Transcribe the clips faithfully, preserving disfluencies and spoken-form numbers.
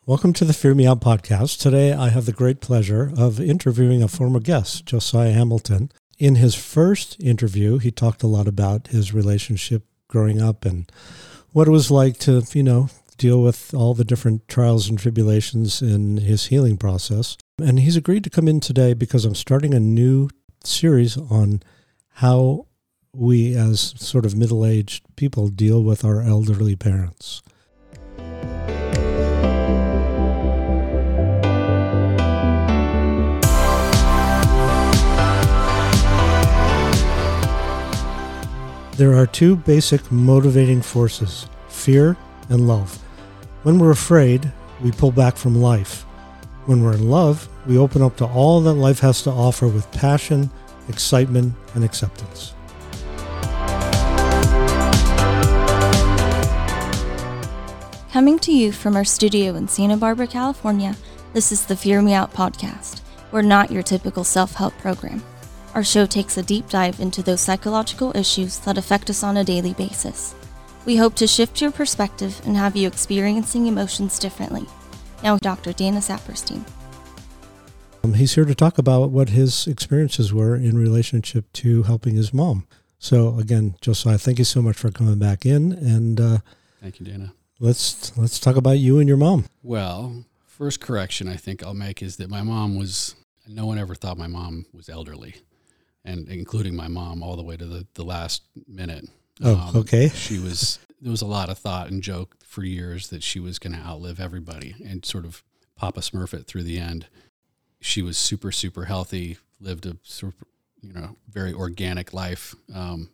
Welcome to the Fear Me Out podcast. Today I have the great pleasure of interviewing a former guest, Josiah Hamilton. In his first interview, he talked a lot about his relationship growing up and what it was like to, you know, deal with all the different trials and tribulations in his healing process. And he's agreed to come in today because I'm starting a new series on how we as sort of middle-aged people deal with our elderly parents. There are two basic motivating forces, fear and love. When we're afraid, we pull back from life. When we're in love, we open up to all that life has to offer with passion, excitement, and acceptance. Coming to you from our studio in Santa Barbara, California, this is the Fear Me Out podcast. We're not your typical self-help program. Our show takes a deep dive into those psychological issues that affect us on a daily basis. We hope to shift your perspective and have you experiencing emotions differently. Now, Doctor Dana Saperstein. Um, he's here to talk about what his experiences were in relationship to helping his mom. So again, Josiah, thank you so much for coming back in. And uh, thank you, Dana. Let's let's talk about you and your mom. Well, first correction I think I'll make is that my mom was, no one ever thought my mom was elderly. And including my mom all the way to the, the last minute. Oh, um, okay. She was, there was a lot of thought and joke for years that she was going to outlive everybody and sort of Papa Smurf it through the end. She was super, super healthy, lived a super, you know, very organic life, um,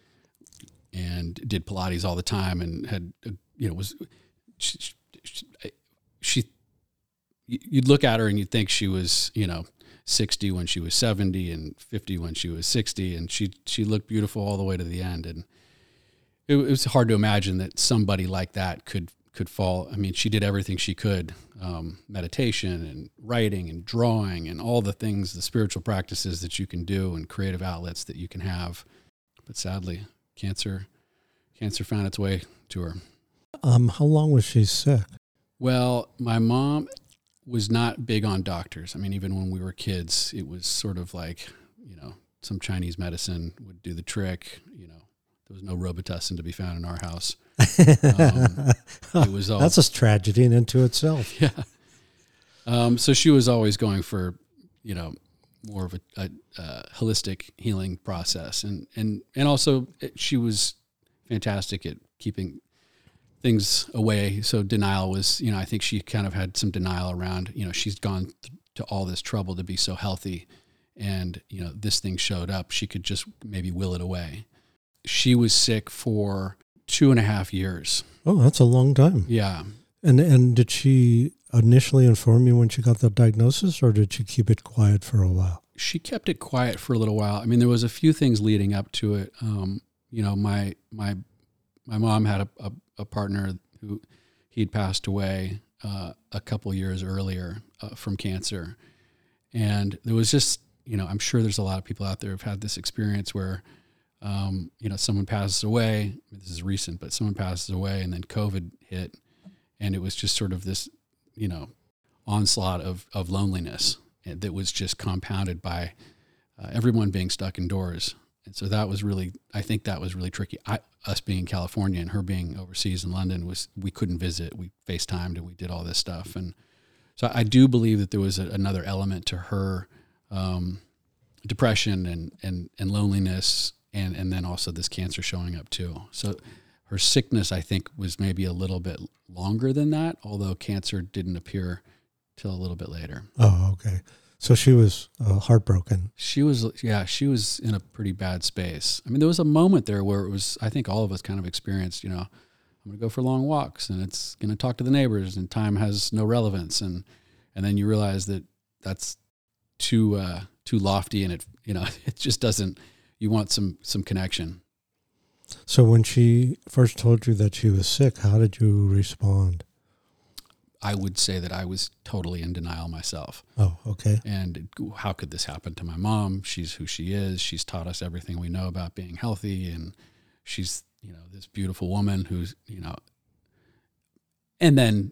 and did Pilates all the time and had, a, you know, was, she, she, she, you'd look at her and you'd think she was, you know, sixty when she was seventy and fifty when she was sixty. And she, she looked beautiful all the way to the end. And it, it was hard to imagine that somebody like that could, could fall. I mean, she did everything she could, um, meditation and writing and drawing and all the things, the spiritual practices that you can do and creative outlets that you can have. But sadly, cancer, cancer found its way to her. Um, how long was she sick? Well, my mom was not big on doctors. I mean, even when we were kids, it was sort of like, you know, some Chinese medicine would do the trick. You know, there was no Robitussin to be found in our house. Um, it was all, That's a tragedy in into itself. Yeah. Um, so she was always going for, you know, more of a, a, a holistic healing process. And, and, and also it, she was fantastic at keeping things away. So denial was, you know, I think she kind of had some denial around, you know, she's gone th- to all this trouble to be so healthy. And, you know, this thing showed up. She could just maybe will it away. She was sick for two and a half years. Oh, that's a long time. Yeah. And and did she initially inform you when she got the diagnosis, or did she keep it quiet for a while? She kept it quiet for a little while. I mean, there was a few things leading up to it. Um, you know, my, my, my mom had a, a a partner who he'd passed away uh, a couple years earlier uh, from cancer. And there was just, you know, I'm sure there's a lot of people out there who've had this experience where, um, you know, someone passes away. This is recent, but someone passes away and then COVID hit. And it was just sort of this, you know, onslaught of, of loneliness that was just compounded by uh, everyone being stuck indoors. And so that was really, I think that was really tricky. I, us being in California and her being overseas in London, was we couldn't visit. We FaceTimed and we did all this stuff. And so I do believe that there was a, another element to her um, depression and, and, and loneliness, and, and then also this cancer showing up too. So her sickness, I think, was maybe a little bit longer than that, although cancer didn't appear till a little bit later. Oh, okay. So she was uh, heartbroken. She was, yeah, she was in a pretty bad space. I mean, there was a moment there where it was, I think all of us kind of experienced, you know, I'm going to go for long walks and it's going to talk to the neighbors and time has no relevance. And, and then you realize that that's too, uh, too lofty and it, you know, it just doesn't, you want some, some connection. So when she first told you that she was sick, how did you respond? I would say that I was totally in denial myself. Oh, okay. And how could this happen to my mom? She's who she is. She's taught us everything we know about being healthy. And she's, you know, this beautiful woman who's, you know, and then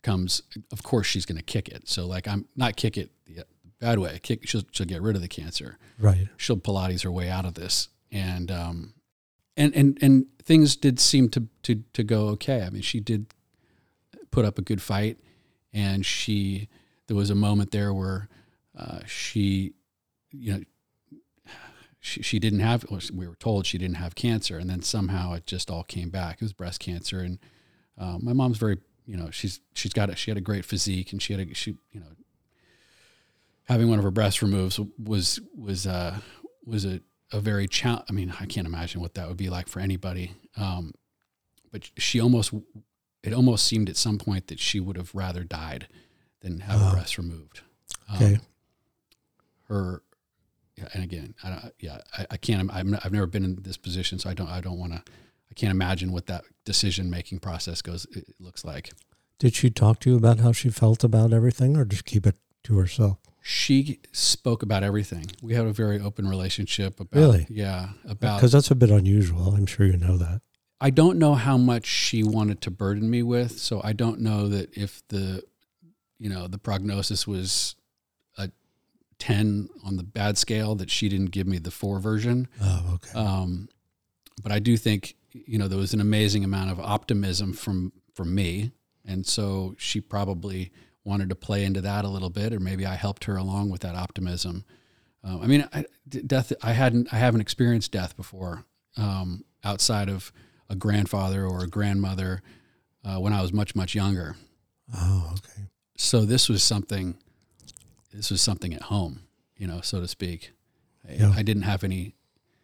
comes, of course she's going to kick it. So like I'm not kick it the bad way, kick, she'll, she'll get rid of the cancer. Right. She'll Pilates her way out of this. And, um, and, and, and things did seem to, to, to go okay. I mean, she did put up a good fight, and she, there was a moment there where, uh, she, you know, she, she didn't have, we were told she didn't have cancer, and then somehow it just all came back. It was breast cancer. And, uh, my mom's very, you know, she's, she's got it. She had a great physique, and she had a, she, you know, having one of her breasts removed was, was, uh, was a, a very challenge. I mean, I can't imagine what that would be like for anybody. Um, but she almost, it almost seemed at some point that she would have rather died than have uh, her breasts removed. Um, okay. Her, yeah, and again, I, yeah, I, I can't, I'm, I've never been in this position, so I don't, I don't want to, I can't imagine what that decision-making process goes, it looks like. Did she talk to you about how she felt about everything, or just keep it to herself? She spoke about everything. We had a very open relationship about, really? Yeah. About, because that's a bit unusual. I'm sure you know that. I don't know how much she wanted to burden me with. So I don't know that if the, you know, the prognosis was a ten on the bad scale, that she didn't give me the four version. Oh, okay. Um, but I do think, you know, there was an amazing amount of optimism from, from me. And so she probably wanted to play into that a little bit, or maybe I helped her along with that optimism. Um, I mean, I, death, I hadn't, I haven't experienced death before, um, outside of a grandfather or a grandmother, uh, when I was much, much younger. Oh, okay. So this was something, this was something at home, you know, so to speak. Yeah. I, I didn't have any,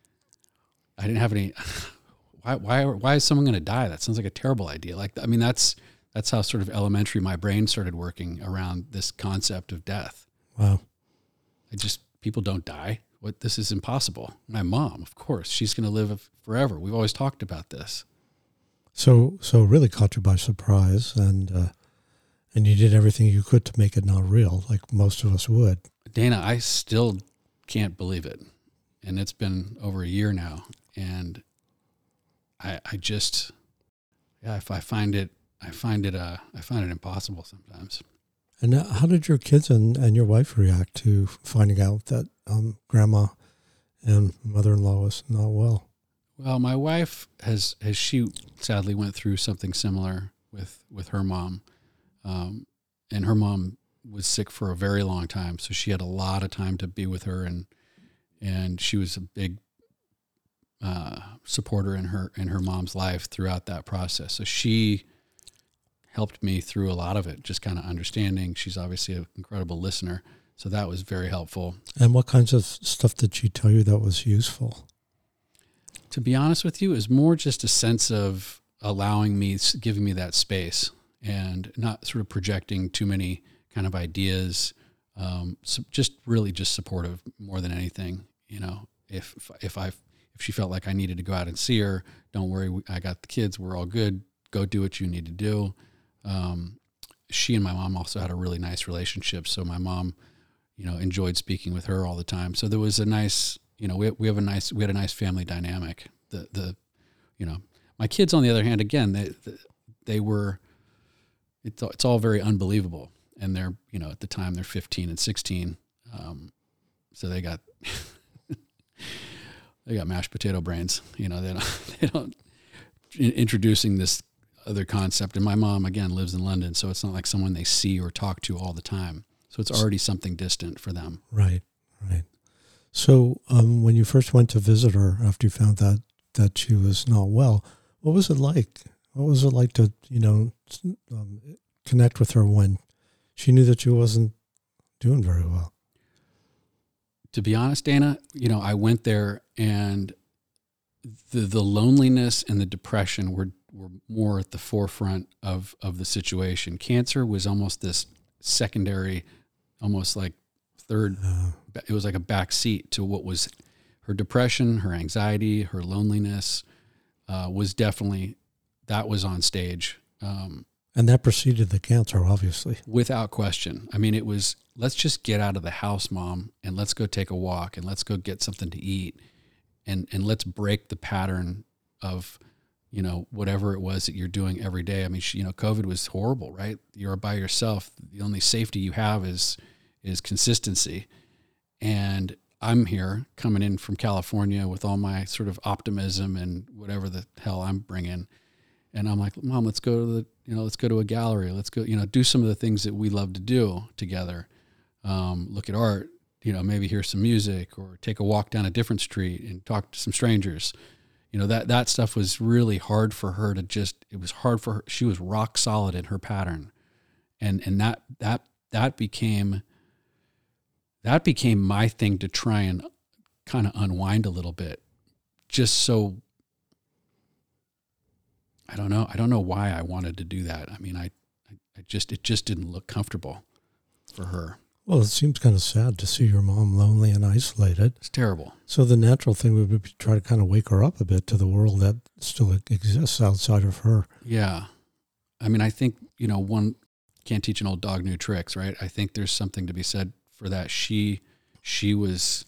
I didn't have any, why, why, why is someone going to die? That sounds like a terrible idea. Like, I mean, that's, That's how sort of elementary my brain started working around this concept of death. Wow. I just, people don't die. What, this is impossible. My mom, of course, she's going to live forever. We've always talked about this. So, so it really caught you by surprise, and, uh, and you did everything you could to make it not real, like most of us would. Dana, I still can't believe it. And it's been over a year now. And I, I just, yeah, if I find it, I find it, uh, I find it impossible sometimes. And how did your kids and, and your wife react to finding out that um, grandma and mother-in-law was not well? Well, my wife has, has she sadly went through something similar with, with her mom. Um, and her mom was sick for a very long time. So she had a lot of time to be with her, and, and she was a big, uh, supporter in her, in her mom's life throughout that process. So she helped me through a lot of it, just kind of understanding. She's obviously an incredible listener. So that was very helpful. And what kinds of stuff did she tell you that was useful? To be honest with you, it was more just a sense of allowing me, giving me that space, and not sort of projecting too many kind of ideas. Um, so just really just supportive more than anything. You know, if, if I, if she felt like I needed to go out and see her, don't worry, I got the kids, we're all good. Go do what you need to do. Um, she and my mom also had a really nice relationship. So my mom, you know, enjoyed speaking with her all the time. So there was a nice, you know, we, we have a nice, we had a nice family dynamic. The, the, you know, my kids, on the other hand, again, they, they were, it's, it's all very unbelievable. And they're, you know, at the time they're fifteen and sixteen. Um, so they got, they got mashed potato brains, you know, they don't, they don't introducing this other concept. And my mom, again, lives in London, so it's not like someone they see or talk to all the time. So it's already something distant for them. Right, right. So um, when you first went to visit her after you found that, that she was not well, what was it like? What was it like to, you know, um, connect with her when she knew that she wasn't doing very well? To be honest, Dana, you know, I went there, and the the loneliness and the depression were were more at the forefront of, of the situation. Cancer was almost this secondary, almost like third, uh, it was like a back seat to what was her depression, her anxiety, her loneliness, uh, was definitely, that was on stage. Um, and that preceded the cancer, obviously. Without question. I mean, it was, let's just get out of the house, Mom, and let's go take a walk, and let's go get something to eat, and, and let's break the pattern of you know, whatever it was that you're doing every day. I mean, she, you know, COVID was horrible, right? You're by yourself. The only safety you have is, is consistency. And I'm here coming in from California with all my sort of optimism and whatever the hell I'm bringing. And I'm like, Mom, let's go to the, you know, let's go to a gallery. Let's go, you know, do some of the things that we love to do together. Um, look at art, you know, maybe hear some music or take a walk down a different street and talk to some strangers. You know, that, that stuff was really hard for her to just, it was hard for her. She was rock solid in her pattern. And, and that, that, that became, that became my thing to try and kind of unwind a little bit, just so, I don't know. I don't know why I wanted to do that. I mean, I, I just, it just didn't look comfortable for her. Well, it seems kind of sad to see your mom lonely and isolated. It's terrible. So the natural thing would be to try to kind of wake her up a bit to the world that still exists outside of her. Yeah. I mean, I think, you know, one can't teach an old dog new tricks, right? I think there's something to be said for that. She, she was,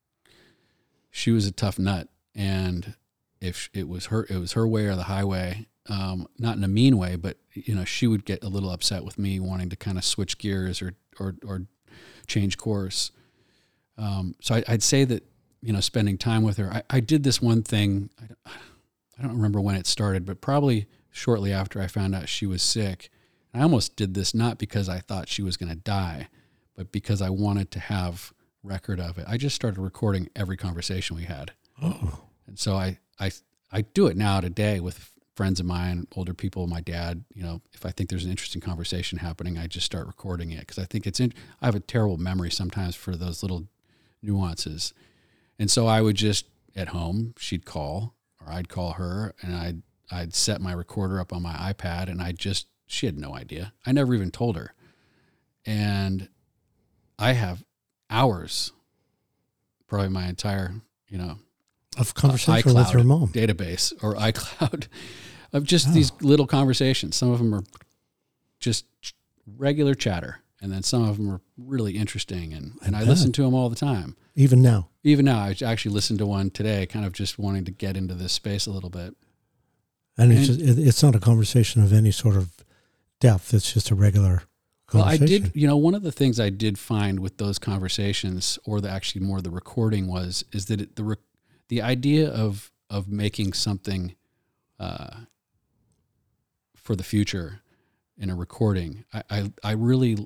she was a tough nut. And if it was her, it was her way or the highway, um, not in a mean way, but you know, she would get a little upset with me wanting to kind of switch gears or, or, or change course. Um, so I, I'd say that, you know, spending time with her, I, I did this one thing. I don't, I don't remember when it started, but probably shortly after I found out she was sick. I almost did this not because I thought she was going to die, but because I wanted to have record of it. I just started recording every conversation we had. Oh. And so I, I, I do it now today with friends of mine, older people, my dad. You know, if I think there's an interesting conversation happening, I just start recording it because I think it's in, I have a terrible memory sometimes for those little nuances. And so I would just, at home, she'd call or I'd call her and I'd, I'd set my recorder up on my iPad and I just, she had no idea. I never even told her. And I have hours, probably my entire, you know, of conversation uh, with your mom database or iCloud of just oh. these little conversations. Some of them are just regular chatter. And then some of them are really interesting. And, and I, I listen to them all the time. Even now? Even now. I actually listened to one today, kind of just wanting to get into this space a little bit. And, and it's just, it's not a conversation of any sort of depth. It's just a regular conversation. Well, I did, you know, one of the things I did find with those conversations, or the actually more the recording was, is that it, the re, the idea of of making something uh, for the future in a recording, I, I, I really,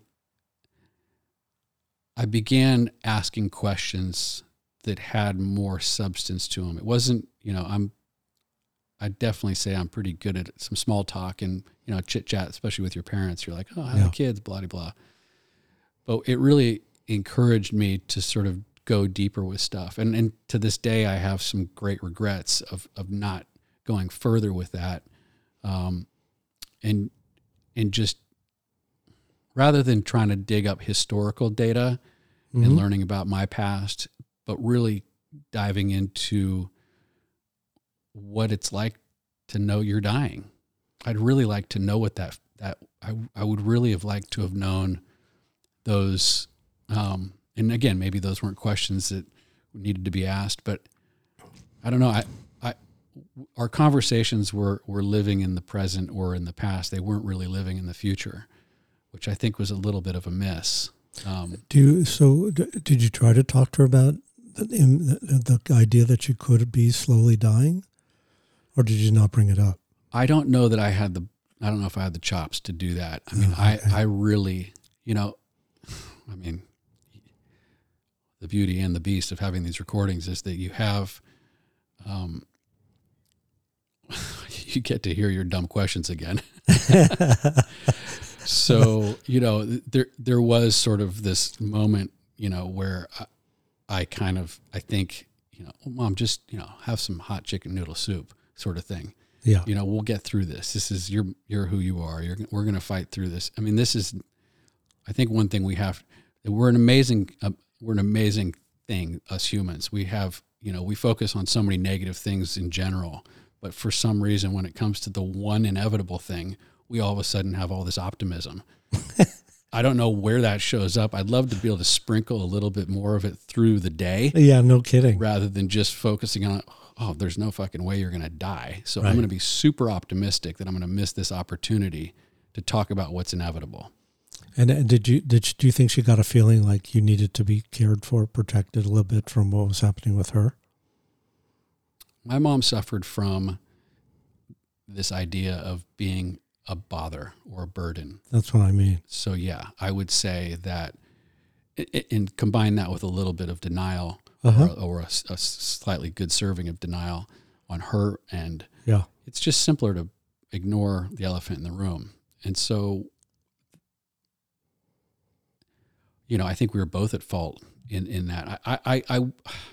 I began asking questions that had more substance to them. It wasn't, you know, I'm, I definitely say I'm pretty good at some small talk and, you know, chit chat, especially with your parents. You're like, oh, how are the kids, blah, blah, blah. But it really encouraged me to sort of go deeper with stuff. And and to this day, I have some great regrets of, of not going further with that. Um, and, and just rather than trying to dig up historical data mm-hmm. and learning about my past, but really diving into what it's like to know you're dying. I'd really like to know what that, that I, I would really have liked to have known those. Um, and again, maybe those weren't questions that needed to be asked, but I don't know. I, I, our conversations were, were living in the present or in the past. They weren't really living in the future, which I think was a little bit of a miss. Um, Do you, so d- did you try to talk to her about the, the, the idea that you could be slowly dying? Or did you not bring it up? I don't know that I had the, I don't know if I had the chops to do that. I mean, oh, okay. I, I really, you know, I mean, the beauty and the beast of having these recordings is that you have, um, you get to hear your dumb questions again. So, you know, there, there was sort of this moment, you know, where I, I kind of, I think, you know, oh, Mom, just, you know, have some hot chicken noodle soup. Sort of thing. Yeah. You know, we'll get through this. This is, you're, you're who you are. You're, we're going to fight through this. I mean, this is, I think one thing we have, we're an amazing, uh, we're an amazing thing, us humans. We have, you know, we focus on so many negative things in general, but for some reason, when it comes to the one inevitable thing, we all of a sudden have all this optimism. I don't know where that shows up. I'd love to be able to sprinkle a little bit more of it through the day. Yeah, no kidding. Rather than just focusing on, oh, there's no fucking way you're going to die. So Right. I'm going to be super optimistic that I'm going to miss this opportunity to talk about what's inevitable. And, and did you did you, do you think she got a feeling like you needed to be cared for, protected a little bit from what was happening with her? My mom suffered from this idea of being a bother or a burden. That's what I mean. So yeah, I would say that, and combine that with a little bit of denial, Uh-huh. or, or a, a slightly good serving of denial on her end. Yeah. It's just simpler to ignore the elephant in the room. And so, you know, I think we were both at fault in, in that. I, I, I,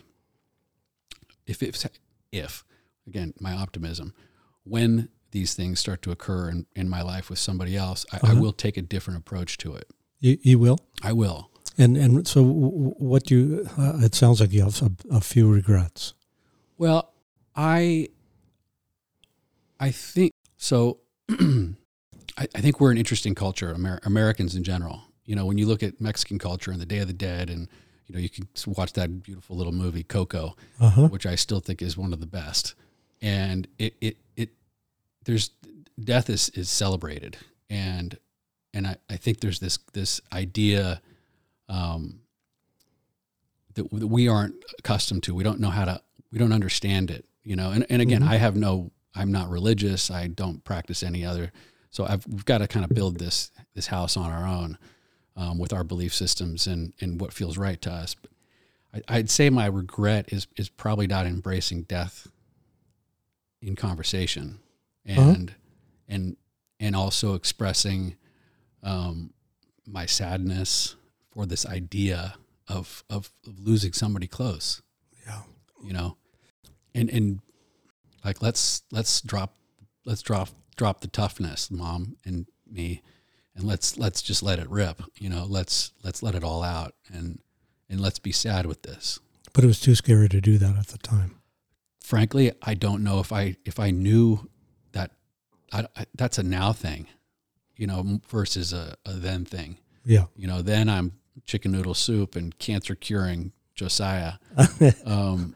if it's, if, again, my optimism, when these things start to occur in, in my life with somebody else, I, Uh-huh. I will take a different approach to it. You, you will? I will. And and so w- what do you, uh, it sounds like you have a, a few regrets. Well, I, I think, so I, I think we're an interesting culture, Amer- Americans in general. You know, when you look at Mexican culture and the Day of the Dead, and, you know, you can watch that beautiful little movie, Coco, Uh-huh. which I still think is one of the best. And it, it, it, there's, death is, is celebrated. And, and I, I think there's this, this idea, um, that, that we aren't accustomed to. We don't know how to, we don't understand it, you know? And, and again, Mhm. I have no, I'm not religious. I don't practice any other. So I've, we've got to kind of build this, this house on our own, um, with our belief systems and, and what feels right to us. But I, I'd say my regret is, is probably not embracing death in conversation, and, Uh-huh. and, and also expressing, um, my sadness for this idea of, of, of losing somebody close, Yeah. you know, and, and like, let's, let's drop, let's drop, drop the toughness, Mom and me, and let's, let's just let it rip, you know, let's, let's let it all out, and, and let's be sad with this. But it was too scary to do that at the time. Frankly, I don't know if I, if I knew that I, I, that's a now thing, you know, versus a, a then thing. Yeah. You know, then I'm chicken noodle soup and cancer curing Josiah. um,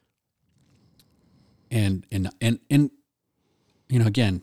and, and, and, and, you know, again,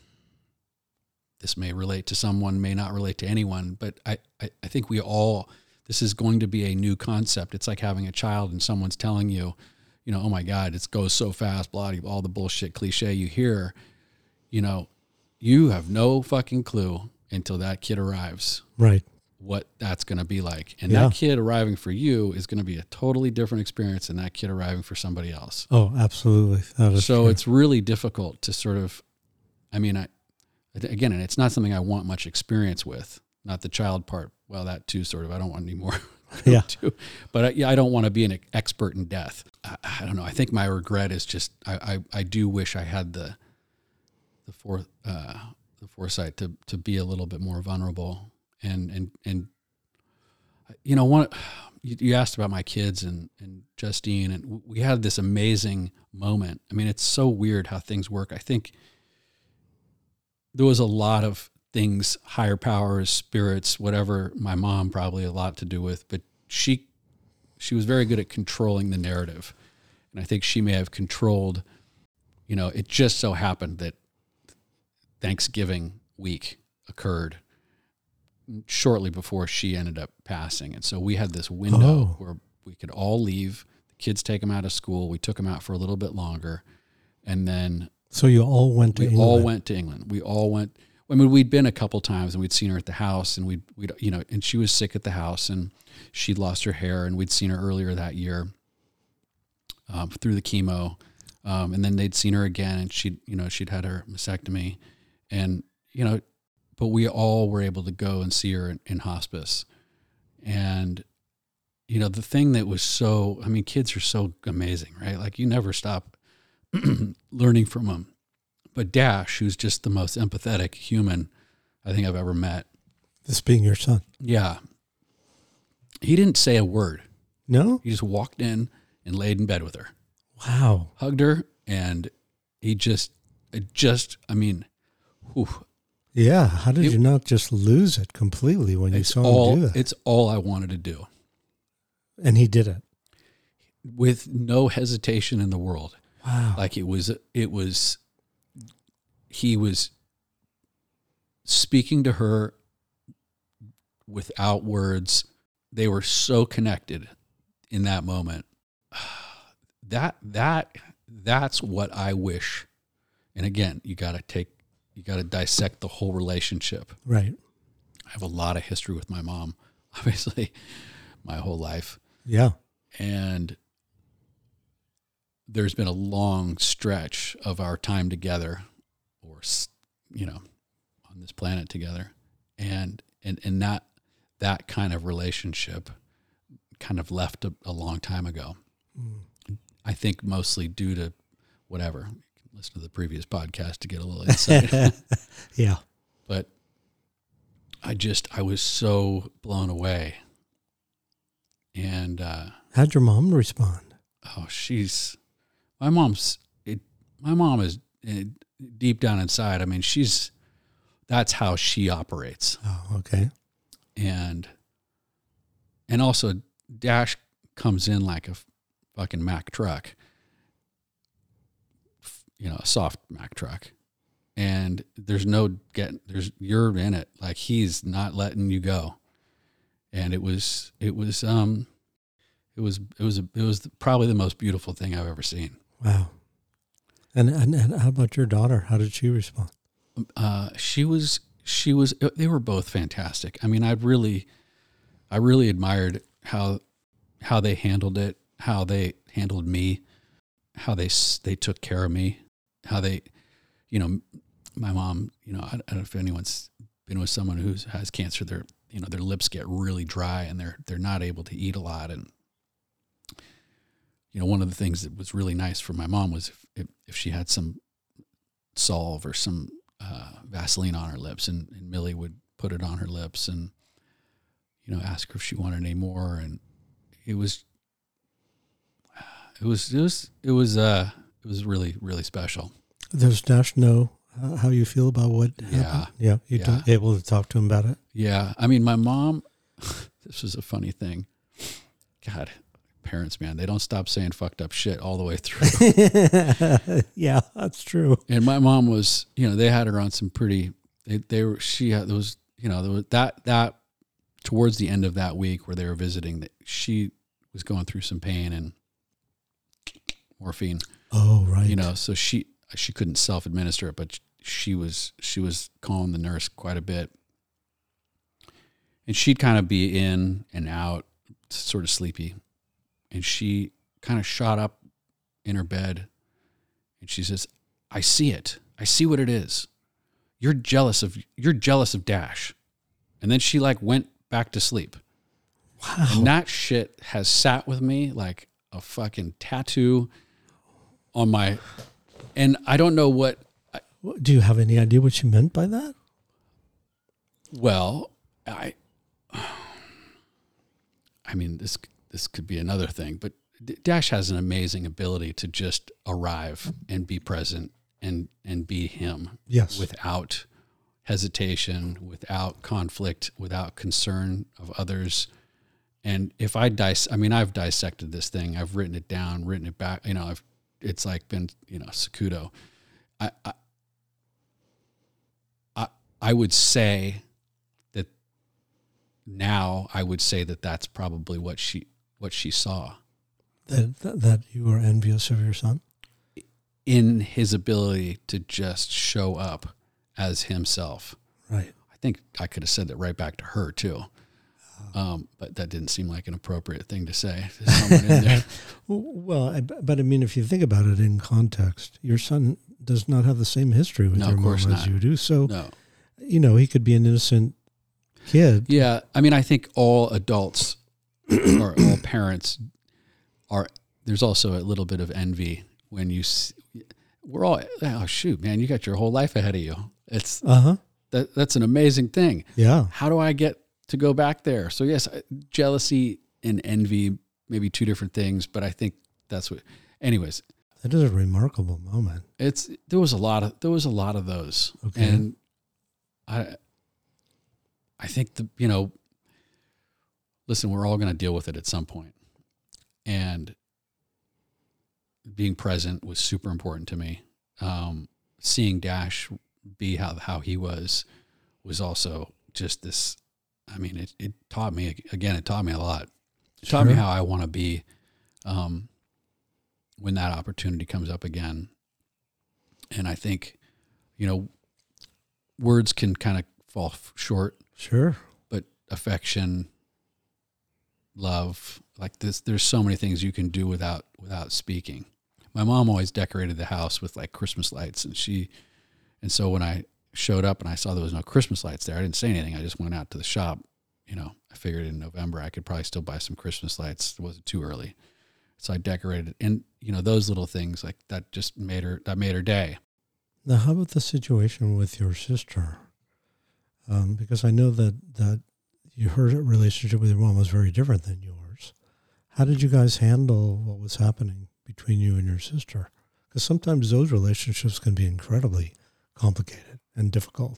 this may relate to someone, may not relate to anyone, but I, I, I think we all, this is going to be a new concept. It's like having a child and someone's telling you, you know, oh my God, it goes so fast, blah, blah, all the bullshit cliche you hear, you know, you have no fucking clue until that kid arrives. Right. What that's going to be like. And Yeah. that kid arriving for you is going to be a totally different experience than that kid arriving for somebody else. Oh, absolutely. That is So true. it's really difficult to sort of, I mean, I, again, and it's not something I want much experience with, not the child part. Well, that too, sort of, I don't want any more. Yeah. Too. But I, yeah, I don't want to be an expert in death. I, I don't know. I think my regret is just, I, I, I do wish I had the, the for, uh, the foresight to, to be a little bit more vulnerable. And, and, and, you know, one, you, you asked about my kids and, and Justine, and we had this amazing moment. I mean, it's so weird how things work. I think there was a lot of things, higher powers, spirits, whatever, my mom probably a lot to do with, but she, she was very good at controlling the narrative. And I think she may have controlled, you know, it just so happened that Thanksgiving week occurred shortly before she ended up passing. And so we had this window Oh. where we could all leave, the kids take them out of school. We took them out for a little bit longer. And then So you all went to we England. all went to England. We all went, I mean, we'd been a couple times and we'd seen her at the house, and we'd, we'd, you know, and she was sick at the house and she'd lost her hair, and we'd seen her earlier that year um, through the chemo. Um, and then they'd seen her again, and she'd, you know, she'd had her mastectomy, and, you know, but we all were able to go and see her in, in hospice. And, you know, the thing that was so, I mean, kids are so amazing, right? Like, you never stop learning from them. But Dash, who's just the most empathetic human I think I've ever met. This being your son. Yeah. He didn't say a word. No? He just walked in and laid in bed with her, Wow. hugged her, and he just, it just, I mean, whew, Yeah. How did It- you not just lose it completely when you It's saw all, him do that? it's all I wanted to do And he did it. with no hesitation in the world. Wow. Like it was, it was, he was speaking to her without words. They were so connected in that moment. That, that, that's what I wish. And again, you got to take, you got to dissect the whole relationship. Right. I have a lot of history with my mom, obviously, my whole life. Yeah. And there's been a long stretch of our time together, or, you know, on this planet together. And, and, and that, that kind of relationship kind of left a, a long time ago. Mm. I think mostly due to whatever. You can listen to the previous podcast to get a little insight. Yeah. But I just, I was so blown away. And, uh, how'd your mom respond? Oh, she's, my mom's, it, my mom is it, deep down inside. I mean, she's, that's how she operates. Oh, okay. And, and also Dash comes in like a fucking Mack truck, you know, a soft Mack truck. And there's no getting, there's, you're in it. Like he's not letting you go. And it was, it was, um, it was, it was, it was probably the most beautiful thing I've ever seen. Wow. And, and, and how about your daughter? How did she respond? Uh, she was, she was, they were both fantastic. I mean, I really, I really admired how, how they handled it, how they handled me, how they, they took care of me, how they, you know, my mom, you know, I, I don't know if anyone's been with someone who has cancer, their, you know, their lips get really dry and they're, they're not able to eat a lot. And, you know, one of the things that was really nice for my mom was if, if, if she had some Solve or some uh, Vaseline on her lips, and, and Millie would put it on her lips and, you know, ask her if she wanted any more. And it was, it was, it was, it was, uh, it was really, really special. Does Dash know how you feel about what happened? Yeah. Yeah. You're Yeah. able to talk to him about it? Yeah. I mean, my mom, this was a funny thing. God, parents, man, they don't stop saying fucked up shit all the way through. Yeah, that's true. And my mom was, you know, they had her on some pretty, they, they were, she had, there was, you know, there was that, that towards the end of that week where they were visiting, that she was going through some pain and morphine. Oh, right. You know, so she, she couldn't self-administer it, but she was, she was calling the nurse quite a bit. And she'd kind of be in and out, sort of sleepy. And she kind of shot up in her bed and she says, I see it. I see what it is. You're jealous of, you're jealous of Dash. And then she like went back to sleep. Wow. And that shit has sat with me like a fucking tattoo on my, and I don't know what. I, Do you have any idea what she meant by that? well, I, I mean, this, this could be another thing, but Dash has an amazing ability to just arrive and be present and, and be him. Yes. Without hesitation, without conflict, without concern of others. And if I dis, I mean, I've dissected this thing. I've written it down, written it back. You know, I've, it's like been, you know, Sakudo. I, I, I, I would say that now I would say that that's probably what she, what she saw. That, that, that you were envious of your son? In his ability to just show up as himself. Right. I think I could have said that right back to her too. Um, but that didn't seem like an appropriate thing to say to someone in there. Well, I, but I mean, if you think about it in context, your son does not have the same history with No, your of course mom as not. you do. So, No. you know, he could be an innocent kid. Yeah. I mean, I think all adults or all parents are, there's also a little bit of envy when you see, we're all, oh shoot, man, you got your whole life ahead of you. It's, Uh-huh. that, that's an amazing thing. Yeah. How do I get to go back there? So yes, jealousy and envy, maybe two different things, but I think that's what, anyways, That is a remarkable moment. it's, there was a lot of, there was a lot of those. Okay. And I, I think the, you know, listen, we're all going to deal with it at some point. And being present was super important to me. Um, seeing Dash be how, how he was, was also just this, I mean, it, it taught me, again, it taught me a lot. It Sure. taught me how I want to be, um, when that opportunity comes up again. And I think, you know, words can kind of fall f- short, Sure. but affection, love, like this, there's so many things you can do without, without speaking. My mom always decorated the house with like Christmas lights, and she, and so when I showed up and I saw there was no Christmas lights there, I didn't say anything. I just went out to the shop. You know, I figured in November I could probably still buy some Christmas lights. It wasn't too early. So I decorated, and you know, those little things like that just made her, that made her day. Now, how about the situation with your sister? Um, because I know that, that you, her relationship with your mom was very different than yours. How did you guys handle what was happening between you and your sister? Because sometimes those relationships can be incredibly complicated and difficult.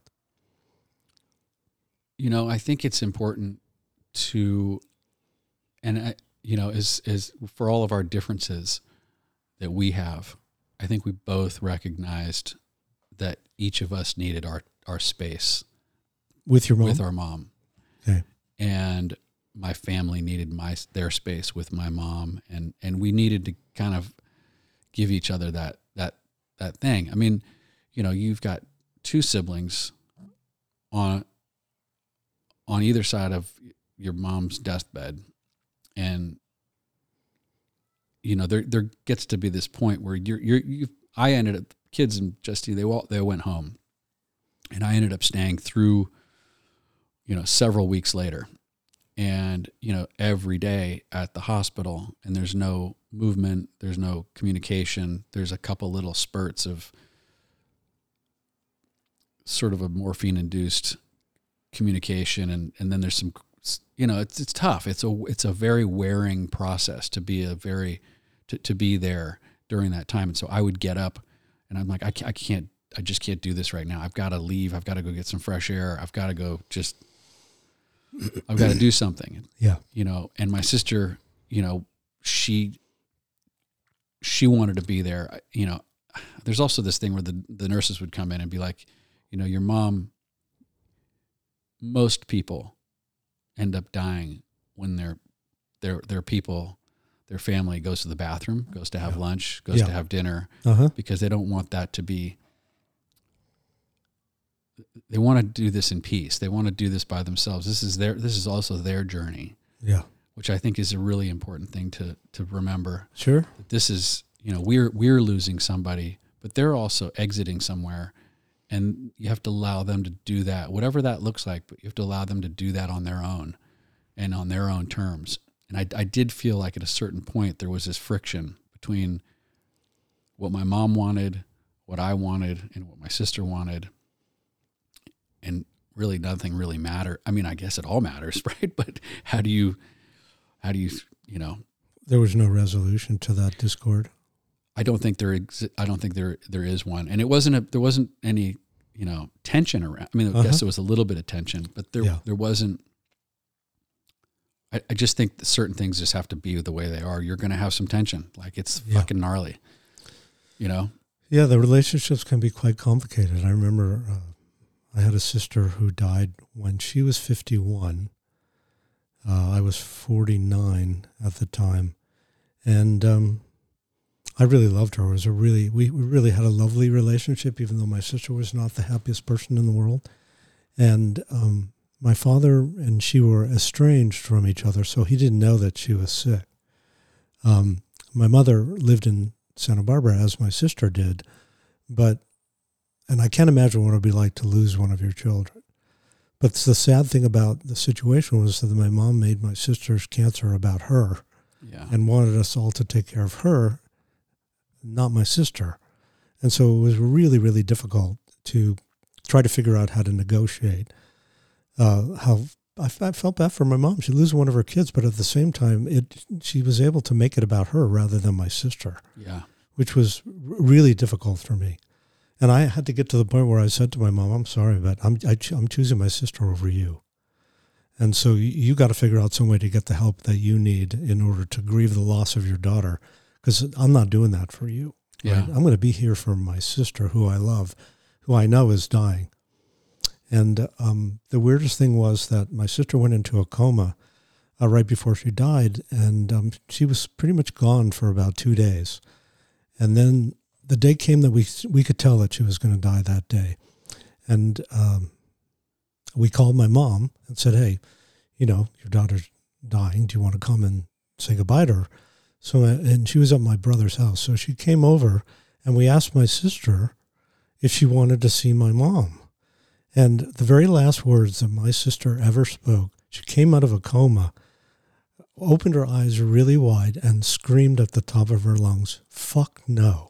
You know, I think it's important to, and I, you know, is, is for all of our differences that we have, I think we both recognized that each of us needed our, our space With your mom? with our mom. Okay. And my family needed my, their space with my mom. And, and we needed to kind of give each other that, that, that thing. I mean, you know, you've got two siblings on, on either side of your mom's deathbed. And, you know, there, there gets to be this point where you're, you're, you, I ended up, kids and Justine, they all, they went home, and I ended up staying through, you know, several weeks later, and, you know, every day at the hospital, and there's no movement, there's no communication. There's a couple little spurts of sort of a morphine induced communication. And, and then there's some, you know, it's, it's tough. It's a, it's a very wearing process to be a very, to, to be there during that time. And so I would get up and I'm like, I can't, I can't, I just can't do this right now. I've got to leave. I've got to go get some fresh air. I've got to go just, I've got to do something. Yeah. You know, and my sister, you know, she, she wanted to be there. You know, there's also this thing where the, the nurses would come in and be like, you know, your mom, most people end up dying when their, their, their people, their family goes to the bathroom, goes to have yeah. lunch, goes yeah. to have dinner, uh-huh. because they don't want that to be, they want to do this in peace. They want to do this by themselves. This is their, this is also their journey. Yeah. Which I think is a really important thing to, to remember. Sure. This is, you know, we're, we're losing somebody, but they're also exiting somewhere, and you have to allow them to do that, whatever that looks like, but you have to allow them to do that on their own and on their own terms. And I, I did feel like at a certain point there was this friction between what my mom wanted, what I wanted, and what my sister wanted. And really nothing really mattered. I mean, I guess it all matters, right? But how do you, how do you, you know? There was no resolution to that discord. I don't think there, exi- I don't think there, there is one. And it wasn't, a, there wasn't any, you know, tension around. I mean, I uh-huh. guess there was a little bit of tension, but there, yeah. there wasn't. I, I just think that certain things just have to be the way they are. You're going to have some tension. Like it's yeah. fucking gnarly, you know? Yeah. The relationships can be quite complicated. I remember uh, I had a sister who died when she was fifty-one. Uh, I was forty-nine at the time. And um, I really loved her. It was a really, we, we really had a lovely relationship, even though my sister was not the happiest person in the world. And um, my father and she were estranged from each other, so he didn't know that she was sick. Um, my mother lived in Santa Barbara, as my sister did, but, and I can't imagine what it would be like to lose one of your children. But the sad thing about the situation was that my mom made my sister's cancer about her, yeah. and wanted us all to take care of her, not my sister. And so it was really, really difficult to try to figure out how to negotiate. Uh, how I, I felt bad for my mom. She loses one of her kids, but at the same time, it she was able to make it about her rather than my sister, Yeah. which was r- really difficult for me. And I had to get to the point where I said to my mom, I'm sorry, but I'm, I, I'm choosing my sister over you. And so you, you got to figure out some way to get the help that you need in order to grieve the loss of your daughter, because I'm not doing that for you. Yeah. Right? I'm going to be here for my sister who I love, who I know is dying. And um, the weirdest thing was that my sister went into a coma uh, right before she died, and um, she was pretty much gone for about two days. And then the day came that we we could tell that she was going to die that day. And um, we called my mom and said, hey, you know, your daughter's dying. Do you want to come and say goodbye to her? So, and she was at my brother's house. So she came over, and we asked my sister if she wanted to see my mom. And the very last words that my sister ever spoke, she came out of a coma, opened her eyes really wide, and screamed at the top of her lungs, fuck no.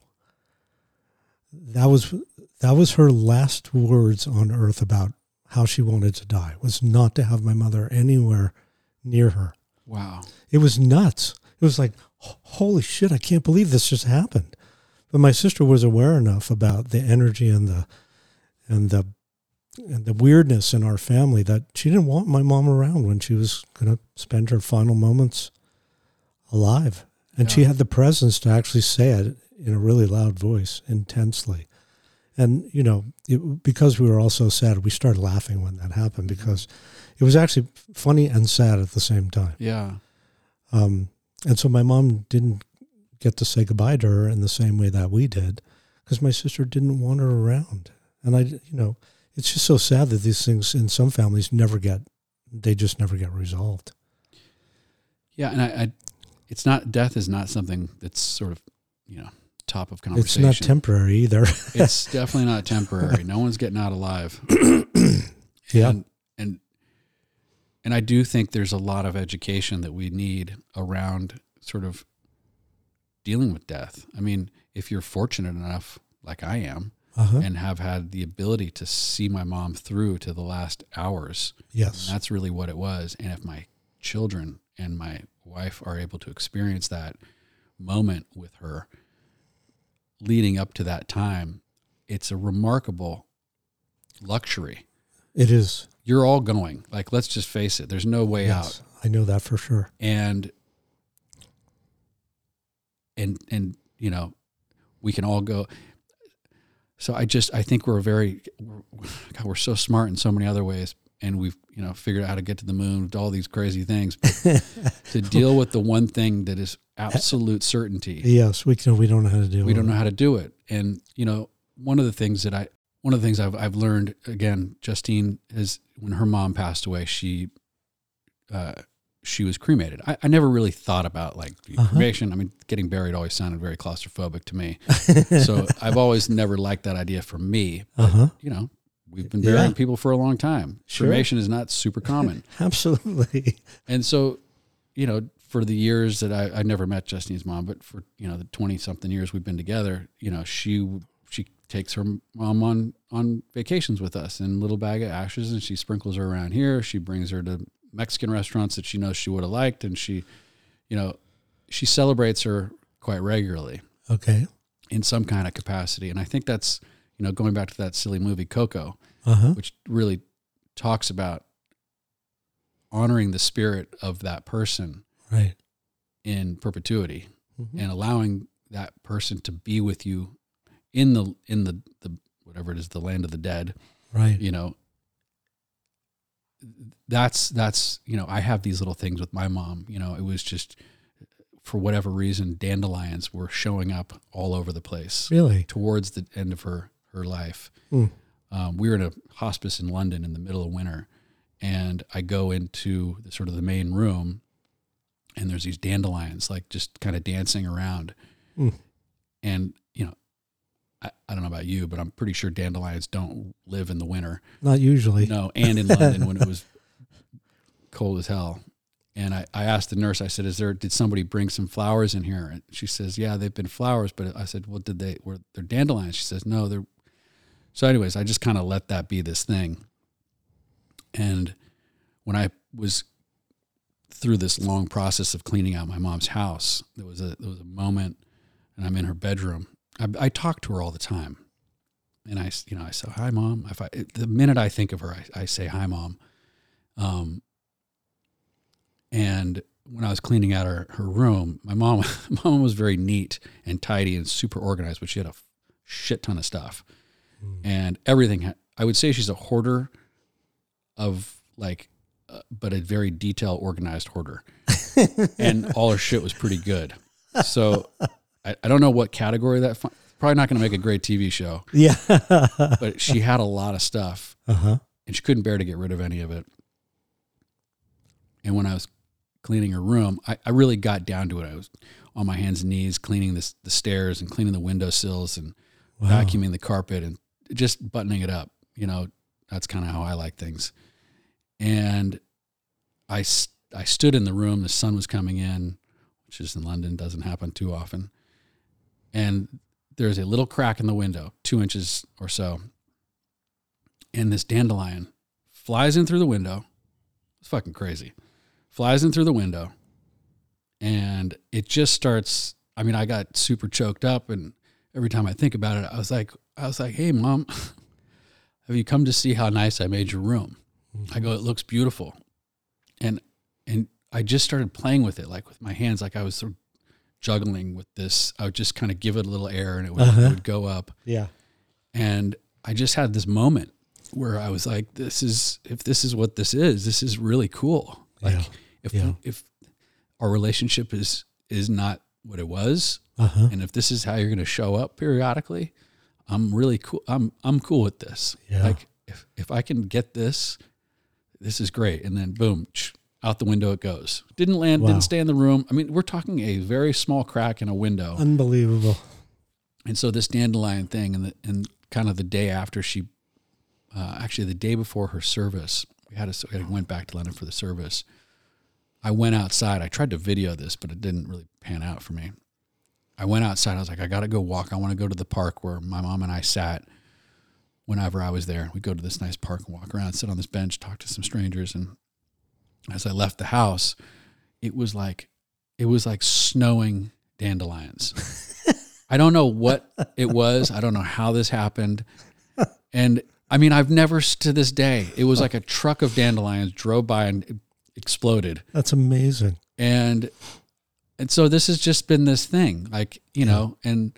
That was that was her last words on earth about how she wanted to die, was not to have my mother anywhere near her. Wow. It was nuts. It was like, holy shit, I can't believe this just happened. But my sister was aware enough about the energy and the and the and the weirdness in our family that she didn't want my mom around when she was going to spend her final moments alive. And Yeah. she had the presence to actually say it in a really loud voice, intensely. And, you know, it, because we were all so sad, we started laughing when that happened, because it was actually funny and sad at the same time. Yeah. Um, and so my mom didn't get to say goodbye to her in the same way that we did, because my sister didn't want her around. And I, you know, it's just so sad that these things in some families never get, they just never get resolved. Yeah. And I, I it's not, death is not something that's sort of, you know, top of It's conversation. not temporary either. It's definitely not temporary. No one's getting out alive. Yeah. And, and and I do think there's a lot of education that we need around sort of dealing with death. I mean, if you're fortunate enough, like I am, Uh-huh. and have had the ability to see my mom through to the last hours, Yes. that's really what it was. And if my children and my wife are able to experience that moment with her leading up to that time, it's a remarkable luxury. It is. You're all going. Like, let's just face it. There's no way Yes. out. I know that for sure. And, and, and, you know, we can all go. So I just, I think we're very, we're, God, we're so smart in so many other ways. And we've, you know, figured out how to get to the moon, all these crazy things. But to deal with the one thing that is absolute certainty. Yes, we can. We don't know how to do it. We don't know how to do it. And, you know, one of the things that I, one of the things I've, I've learned, again, Justine, is when her mom passed away, she, uh, she was cremated. I, I never really thought about like Uh-huh. cremation. I mean, getting buried always sounded very claustrophobic to me. So I've always never liked that idea for me. But, Uh-huh. you know, we've been burying Yeah. people for a long time. Sure. Cremation is not super common. Absolutely. And so, you know, for the years that I, I never met Justine's mom, but for, you know, the twenty something years we've been together, you know, she, she takes her mom on, on vacations with us in a little bag of ashes, and she sprinkles her around here. She brings her to Mexican restaurants that she knows she would have liked. And she, you know, she celebrates her quite regularly Okay. in some kind of capacity. And I think that's, you know, going back to that silly movie, Coco, Uh-huh. which really talks about honoring the spirit of that person Right. in perpetuity, Mhm. and allowing that person to be with you in the, in the, the, whatever it is, the land of the dead, Right. you know, that's, that's, you know, I have these little things with my mom, you know, it was just, for whatever reason, dandelions were showing up all over the place Really? towards the end of her, her life. Mm. Um, we were in a hospice in London in the middle of winter, and I go into the, sort of the main room, and there's these dandelions like just kind of dancing around. Mm. And, you know, I, I don't know about you, but I'm pretty sure dandelions don't live in the winter. Not usually. No. And in London when it was cold as hell. And I, I asked the nurse, I said, is there, did somebody bring some flowers in here? And she says, yeah, they've been flowers. But I said, well, did they, were they're dandelions? She says, no, they're, so anyways, I just kind of let that be this thing. And when I was through this long process of cleaning out my mom's house, there was a, there was a moment, and I'm in her bedroom. I, I talk to her all the time. and I, you know, I say, hi, Mom. If I, the minute I think of her, I, I say, hi, Mom. Um, and when I was cleaning out her, her room, my mom, mom was very neat and tidy and super organized, but she had a shit ton of stuff mm. and everything. Ha- I would say she's a hoarder of like, uh, but a very detail organized hoarder. And all her shit was pretty good. So I, I don't know what category that, fi- probably not going to make a great T V show. Yeah. But she had a lot of stuff uh-huh. and she couldn't bear to get rid of any of it. And when I was cleaning her room, I, I really got down to it. I was on my hands and knees cleaning this, the stairs and cleaning the windowsills and wow. vacuuming the carpet and just buttoning it up. You know, that's kind of how I like things. And I, I stood in the room. The sun was coming in, which is in London, doesn't happen too often. And there's a little crack in the window, two inches or so. And this dandelion flies in through the window. It's fucking crazy. Flies in through the window, and it just starts. I mean, I got super choked up, and every time I think about it, I was like, I was like, hey, Mom, have you come to see how nice I made your room? Mm-hmm. I go, it looks beautiful. And, and I just started playing with it, like with my hands, like I was sort of juggling with this. I would just kind of give it a little air and it would, uh-huh. it would go up. Yeah. And I just had this moment where I was like, this is, if this is what this is, this is really cool. Like yeah. if, yeah. if our relationship is, is not what it was, uh-huh. and if this is how you're going to show up periodically, I'm really cool. I'm, I'm cool with this. Yeah. Like if, if I can get this, this is great. And then boom, out the window it goes. Didn't land, wow. didn't stay in the room. I mean, we're talking a very small crack in a window. Unbelievable. And so this dandelion thing, and the, and kind of the day after she, uh, actually the day before her service, we had a, we went back to London for the service. I went outside. I tried to video this, but it didn't really pan out for me. I went outside. I was like, I got to go walk. I want to go to the park where my mom and I sat whenever I was there. We'd go to this nice park and walk around, sit on this bench, talk to some strangers. And as I left the house, it was like, it was like snowing dandelions. I don't know what it was. I don't know how this happened. And I mean, I've never, to this day, it was like a truck of dandelions drove by and exploded. That's amazing. And, and so this has just been this thing, like, you yeah. know, and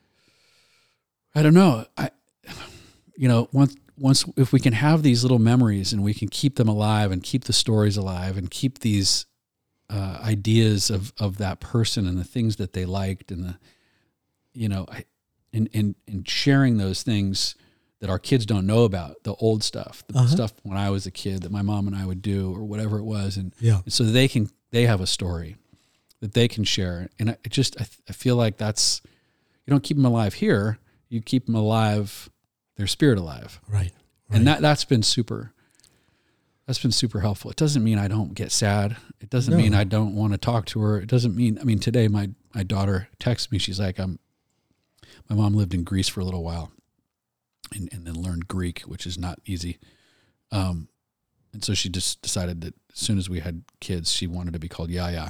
I don't know. I, you know, once, once, if we can have these little memories and we can keep them alive and keep the stories alive and keep these uh, ideas of, of that person and the things that they liked and the, you know, I, and, and, and sharing those things that our kids don't know about, the old stuff, the uh-huh. stuff when I was a kid that my mom and I would do or whatever it was. And, yeah. and so they can, they have a story that they can share. And I just, I, I feel like that's, you don't keep them alive here. You keep them alive, their spirit alive. Right. right. And that, that's been super, that's been super helpful. It doesn't mean I don't get sad. It doesn't no. mean I don't want to talk to her. It doesn't mean, I mean, today my, my daughter texted me. She's like, I'm, my mom lived in Greece for a little while. And, and then learned Greek, which is not easy. Um, and so she just decided that as soon as we had kids, she wanted to be called Yaya.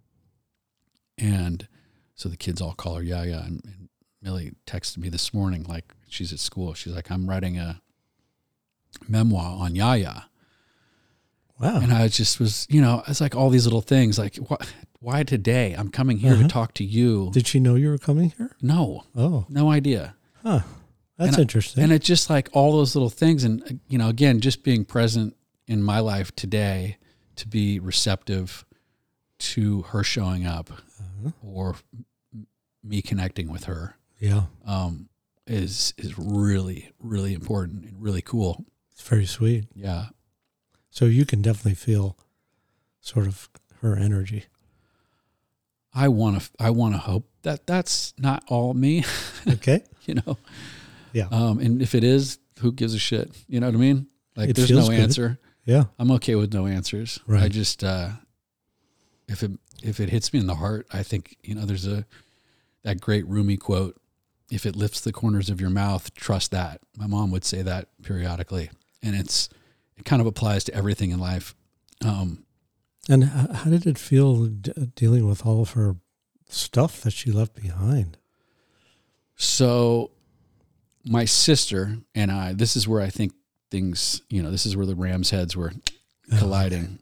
And so the kids all call her Yaya. And, and Millie texted me this morning, like she's at school. She's like, I'm writing a memoir on Yaya. Wow. And I just was, you know, it's like all these little things, like wh- why today? I'm coming here uh-huh. to talk to you. Did she know you were coming here? No. Oh. No idea. Huh. That's and interesting. I, and it's just like all those little things. And, you know, again, just being present in my life today to be receptive to her showing up uh-huh. or m- me connecting with her yeah, um, is is really, really important and really cool. It's very sweet. Yeah. So you can definitely feel sort of her energy. I want to I want to hope that that's not all me. Okay. You know? Yeah. Um, and if it is, who gives a shit? You know what I mean? Like it there's no good. answer. Yeah. I'm okay with no answers. Right. I just, uh, if it, if it hits me in the heart, I think, you know, there's a, that great Rumi quote, if it lifts the corners of your mouth, trust that. My mom would say that periodically, and it's, it kind of applies to everything in life. Um, and how did it feel d- dealing with all of her stuff that she left behind? So my sister and I, this is where I think things, you know, this is where the ram's heads were colliding. Oh, okay.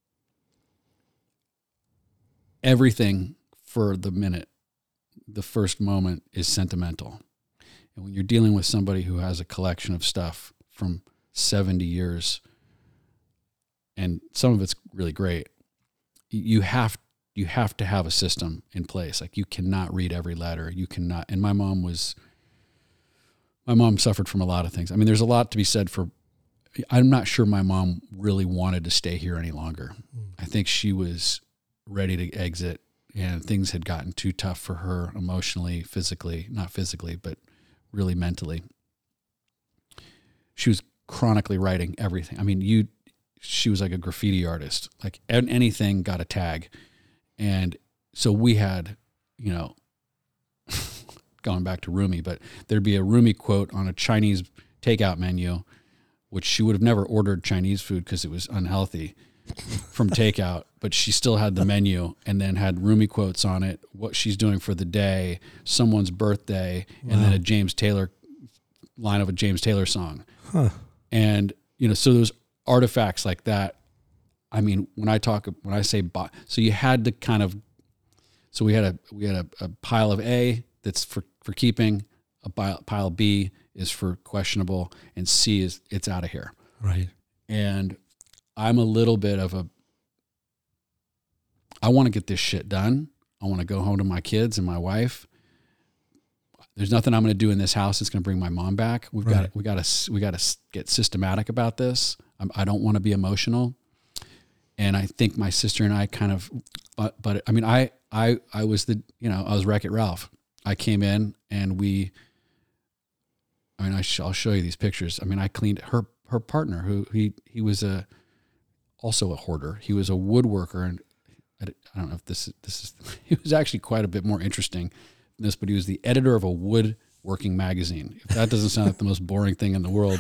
Everything for the minute, the first moment is sentimental. And when you're dealing with somebody who has a collection of stuff from seventy years, and some of it's really great, you have you have to have a system in place. Like, you cannot read every letter. You cannot. And my mom was, my mom suffered from a lot of things. I mean, there's a lot to be said for, I'm not sure my mom really wanted to stay here any longer. Mm. I think she was ready to exit, and things had gotten too tough for her emotionally, physically, not physically, but really mentally. She was chronically writing everything. I mean, you, she was like a graffiti artist, like anything got a tag. And so we had, you know, going back to Rumi, but there'd be a Rumi quote on a Chinese takeout menu, which she would have never ordered Chinese food because it was unhealthy from takeout, but she still had the menu and then had Rumi quotes on it, what she's doing for the day, someone's birthday, wow. and then a James Taylor line of a James Taylor song. Huh. And, you know, so those artifacts like that, I mean, when I talk, when I say, so you had to kind of, so we had a, we had a, a pile of A that's for, for keeping, a pile, pile B is for questionable, and C is, it's out of here. Right. And I'm a little bit of a, I want to get this shit done. I want to go home to my kids and my wife. There's nothing I'm going to do in this house that's going to bring my mom back. We've right. got, we got to, we got to get systematic about this. I'm, I don't want to be emotional. And I think my sister and I kind of, but, but I mean, I, I, I was the, you know, I was Wreck-It Ralph. I came in and we, I mean, I sh- I'll show you these pictures. I mean, I cleaned her, her partner who he, he was a, also a hoarder. He was a woodworker, and I, I don't know if this, this is, he was actually quite a bit more interesting than this, but he was the editor of a woodworking magazine. If that doesn't sound like the most boring thing in the world,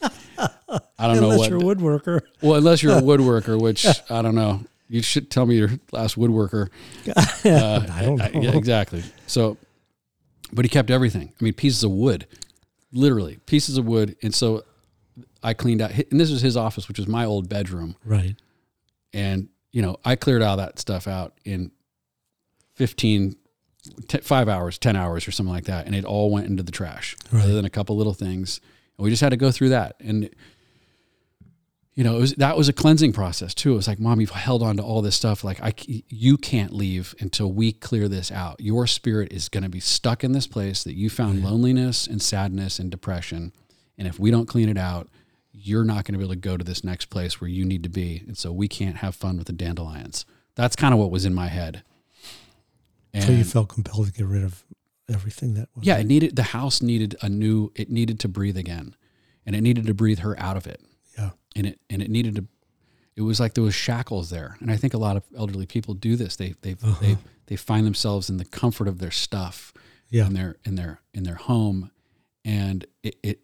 I don't unless know what. Unless you're a woodworker. Well, unless you're a woodworker, which I don't know. You should tell me your last woodworker. Uh, I don't know. I, yeah, exactly. So, but he kept everything. I mean, pieces of wood, literally pieces of wood. And so I cleaned out, and this was his office, which was my old bedroom. Right. And, you know, I cleared all that stuff out in fifteen, t- five hours, ten hours or something like that. And it all went into the trash, right. other than a couple little things. And we just had to go through that. And, you know, it was, that was a cleansing process too. It was like, Mom, you've held on to all this stuff. Like, I, you can't leave until we clear this out. Your spirit is going to be stuck in this place that you found right. loneliness and sadness and depression. And if we don't clean it out, you're not going to be able to go to this next place where you need to be. And so we can't have fun with the dandelions. That's kind of what was in my head. And so you felt compelled to get rid of everything that was. Yeah, it needed, the house needed a new, it needed to breathe again, and it needed to breathe her out of it. Yeah. And it, and it needed to, it was like there was shackles there. And I think a lot of elderly people do this. They, they, uh-huh. they, they find themselves in the comfort of their stuff, yeah. in their, in their, in their home. And it, it,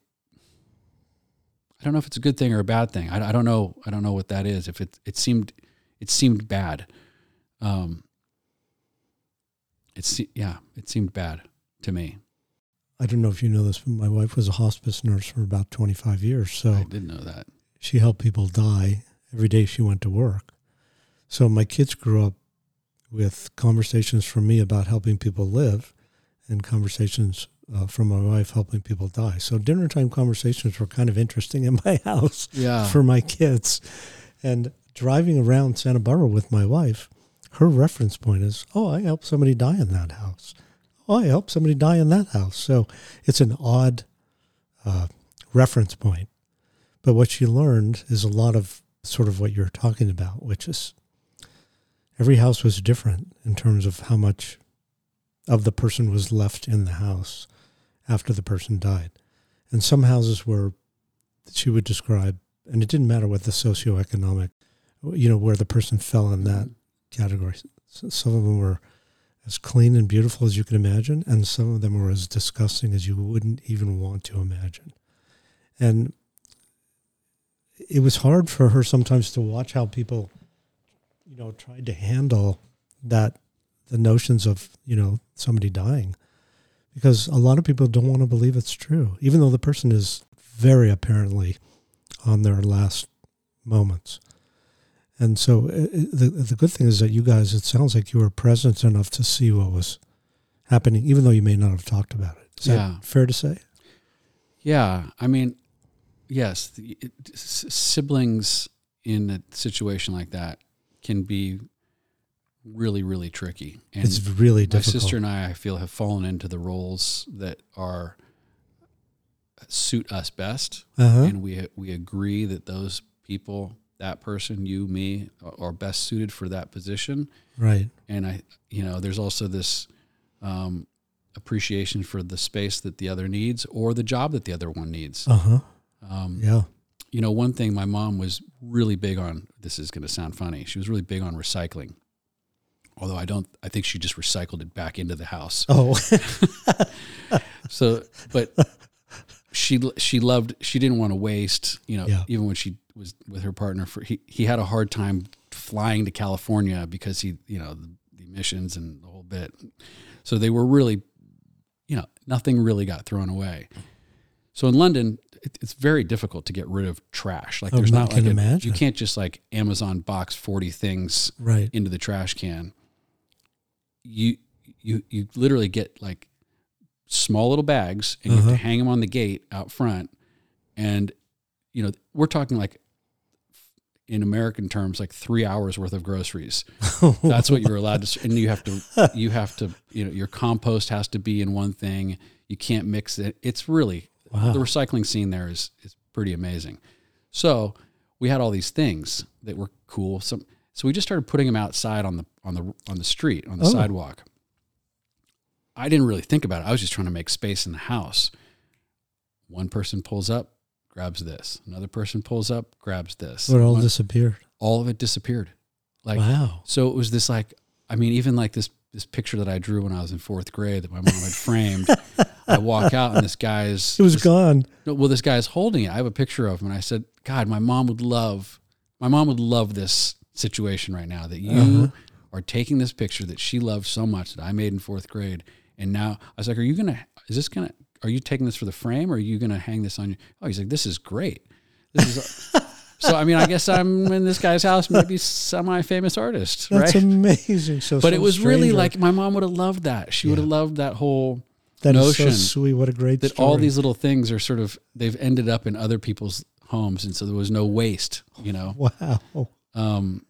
I don't know if it's a good thing or a bad thing. I, I don't know. I don't know what that is. If it, it seemed, it seemed bad. Um, it's, yeah, it seemed bad to me. I don't know if you know this, but my wife was a hospice nurse for about twenty-five years. So I didn't know that. She helped people die every day she went to work. So my kids grew up with conversations from me about helping people live, and conversations uh, from my wife helping people die. So dinner time conversations were kind of interesting in my house yeah. for my kids. And driving around Santa Barbara with my wife, her reference point is, oh, I helped somebody die in that house. Oh, I helped somebody die in that house. So it's an odd uh, reference point. But what she learned is a lot of sort of what you're talking about, which is every house was different in terms of how much of the person was left in the house after the person died. And some houses were, she would describe, and it didn't matter what the socioeconomic, you know, where the person fell in that category. Some of them were as clean and beautiful as you could imagine, and some of them were as disgusting as you wouldn't even want to imagine. And it was hard for her sometimes to watch how people, you know, tried to handle that, the notions of, you know, somebody dying, because a lot of people don't want to believe it's true, even though the person is very apparently on their last moments. And so uh, the the good thing is that you guys, it sounds like you were present enough to see what was happening, even though you may not have talked about it. Is Yeah. that fair to say? Yeah. I mean, yes, the, it, s- siblings in a situation like that can be really, really tricky. And It's really my difficult. sister and I, I feel, have fallen into the roles that are suit us best. Uh-huh. And we we agree that those people, that person, you, me, are best suited for that position. Right. And I, you know, there's also this um, appreciation for the space that the other needs or the job that the other one needs. Uh-huh. Um, Yeah. You know, one thing my mom was really big on, this is going to sound funny, she was really big on recycling. Although I don't, I think she just recycled it back into the house. Oh. So, but she, she loved, she didn't want to waste, you know, Yeah. even when she was with her partner for, he, he had a hard time flying to California because he, you know, the, the emissions and the whole bit. So they were really, you know, nothing really got thrown away. So in London, it, it's very difficult to get rid of trash. Like Oh, there's I not can like a, imagine. you can't just like Amazon box forty things Right. into the trash can. You you you literally get like small little bags and you have Uh-huh. to hang them on the gate out front. And you know, we're talking like in American terms, like three hours worth of groceries. That's what you're allowed to, and you have to, you have to, you know, your compost has to be in one thing. You can't mix it. It's really, Wow. the recycling scene there is, is pretty amazing. So we had all these things that were cool. Some, so we just started putting them outside on the, on the, on the street, on the Oh. sidewalk. I didn't really think about it. I was just trying to make space in the house. One person pulls up, grabs this. Another person pulls up, grabs this. It all One- disappeared. all of it disappeared. Like, Wow. so it was this like, I mean, even like this, this picture that I drew when I was in fourth grade that my mom had framed, I walk out and this guy's, It was this, gone. no, well, this guy's holding it. I have a picture of him. And I said, God, my mom would love, my mom would love this situation right now that you Uh-huh. are taking this picture that she loved so much that I made in fourth grade. And now I was like, are you going to, is this going to, are you taking this for the frame or are you going to hang this on your, oh, he's like, this is great. This is, so, I mean, I guess I'm in this guy's house, maybe semi-famous artist, That's right? amazing. So, But some it was really stranger- like, my mom would have loved that. She would have Yeah. loved that whole that is notion so sweet. What a great that story. all these little things are sort of, they've ended up in other people's homes. And so there was no waste, you know? Wow. Um,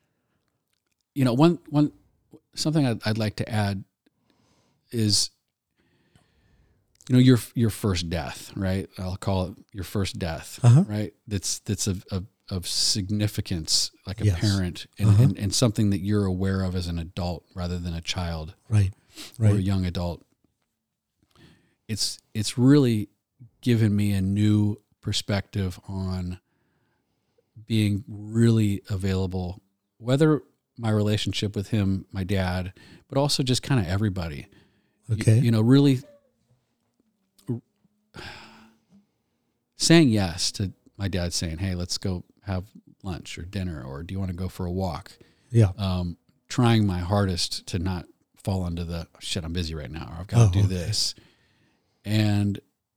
you know, one, one, something I'd, I'd like to add is, you know, your, your first death, right? I'll call it your first death, Uh-huh. right? That's, that's of, of, of significance, like a Yes. parent and, Uh-huh. and, and something that you're aware of as an adult rather than a child Right. or a Right. young adult. It's, it's really given me a new perspective on being really available, whether my relationship with him, my dad, but also just kind of everybody. You- Okay. You, know, really saying yes to my dad saying, hey, let's go have lunch or dinner, or do you want to go for a walk? Yeah. Um, trying my hardest to not fall into the shit, I'm busy right now, or I've got to Oh, do okay. this. And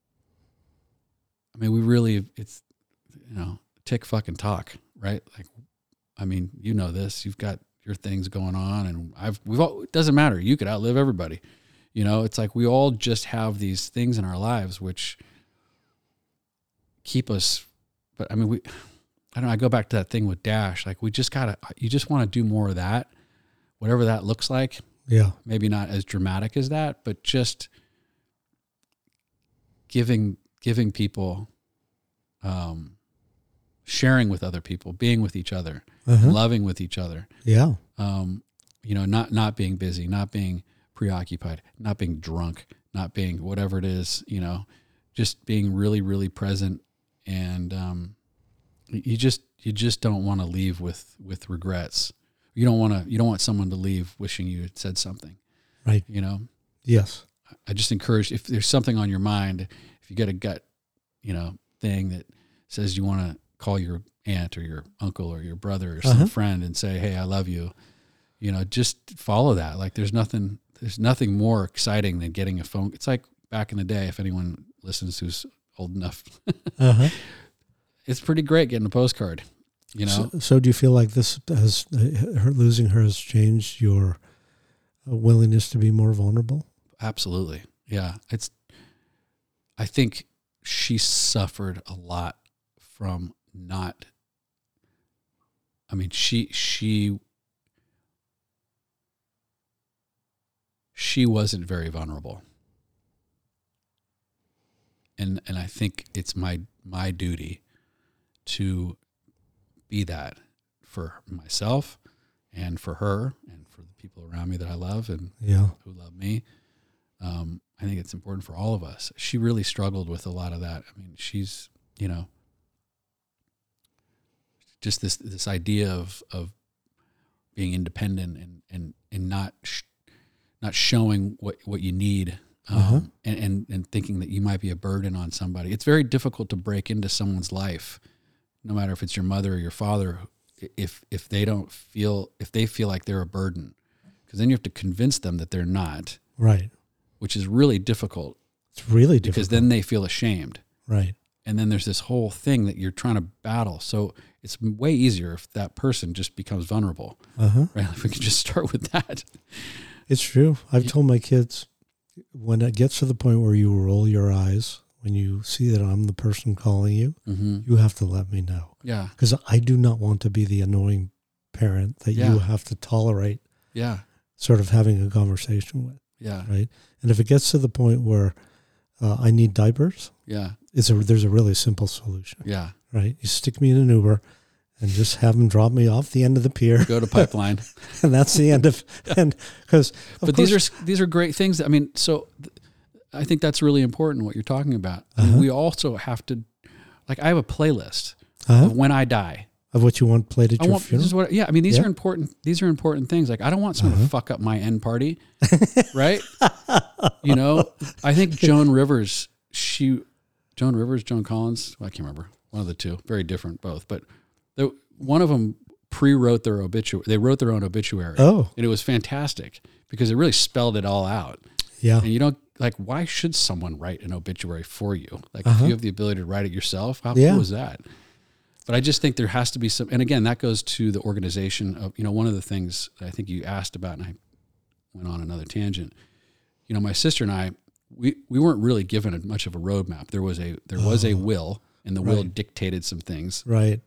I mean, we really, it's, you know, tick fucking talk, right? Like, I mean, you know this, you've got your things going on and I've, we've all, it doesn't matter. You could outlive everybody. You know, it's like we all just have these things in our lives which keep us, but I mean, we, I don't know, I go back to that thing with Dash. Like we just gotta, you just want to do more of that, whatever that looks like. Yeah. Maybe not as dramatic as that, but just giving, giving people, um, sharing with other people, being with each other, Uh-huh. loving with each other. Yeah. Um, you know, not, not being busy, not being preoccupied, not being drunk, not being whatever it is, you know, just being really, really present. And, um, you just, you just don't want to leave with, with regrets. You don't want to, you don't want someone to leave wishing you had said something, Right. you know? Yes. I just encourage, if there's something on your mind, if you get a gut, you know, thing that says you want to call your aunt or your uncle or your brother or some Uh-huh. friend and say, hey, I love you, you know, just follow that. Like there's nothing, there's nothing more exciting than getting a phone. It's like back in the day, if anyone listens who's old enough, uh-huh. It's pretty great getting a postcard, you know? So, so do you feel like this has, her losing her has changed your willingness to be more vulnerable? Absolutely. Yeah. It's, I think she suffered a lot from not, I mean, she, she, she wasn't very vulnerable. And, and I think it's my, my duty to be that for myself and for her and for the people around me that I love and yeah. who love me. Um, I think it's important for all of us. She really struggled with a lot of that. I mean, she's, you know, just this, this idea of, of being independent and, and, and not, sh- not showing what, what you need. Um, uh-huh. and, and, and thinking that you might be a burden on somebody. It's very difficult to break into someone's life, no matter if it's your mother or your father, if, if they don't feel, if they feel like they're a burden, because then you have to convince them that they're not. Right. Which is really difficult. It's really difficult. Because then they feel ashamed. Right. And then there's this whole thing that you're trying to battle. So it's way easier if that person just becomes vulnerable. Uh-huh. Right? If we could just start with that. It's true. I've told my kids, when it gets to the point where you roll your eyes, when you see that I'm the person calling you, mm-hmm. you have to let me know. Yeah. Because I do not want to be the annoying parent that yeah. you have to tolerate. Yeah. Sort of having a conversation with. Yeah. Right. And if it gets to the point where uh, I need diapers, yeah, it's a there's a really simple solution. Yeah. Right. You stick me in an Uber and just have them drop me off the end of the pier. Go to Pipeline. And that's the end of, and because, but course, these are, these are great things. I mean, so th- I think that's really important what you're talking about. Uh-huh. I mean, we also have to, like, I have a playlist uh-huh. of when I die. Of what you want played at I your want, funeral? This is what, yeah. I mean, these yeah. are important, these are important things. Like, I don't want someone uh-huh. to fuck up my end party. Right. You know, I think Joan Rivers, she, Joan Rivers, Joan Collins, well, I can't remember, one of the two, very different both, but the, one of them pre-wrote their obituary. They wrote their own obituary. Oh. And it was fantastic because it really spelled it all out. Yeah. And you don't, like, why should someone write an obituary for you? Like, uh-huh. if you have the ability to write it yourself, how yeah. cool is that? But I just think there has to be some, and again, that goes to the organization of, you know, one of the things I think you asked about, and I went on another tangent. You know, my sister and I, we, we weren't really given a, much of a roadmap. There was a, there was oh. a will, and the right. will dictated some things. Right.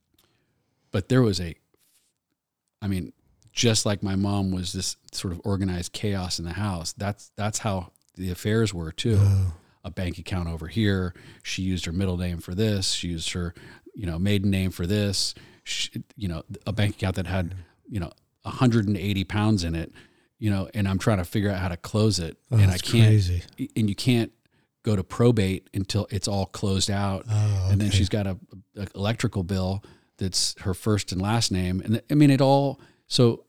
But there was a, I mean, just like my mom was this sort of organized chaos in the house, that's, that's how the affairs were too. Oh. A bank account over here. She used her middle name for this. She used her, you know, maiden name for this. She, you know, a bank account that had, you know, one hundred eighty pounds in it, you know, and I'm trying to figure out how to close it. Oh, and I can't, crazy. And you can't go to probate until it's all closed out. Oh, okay. And then she's got a, a electrical bill that's her first and last name. And I mean, it all, so,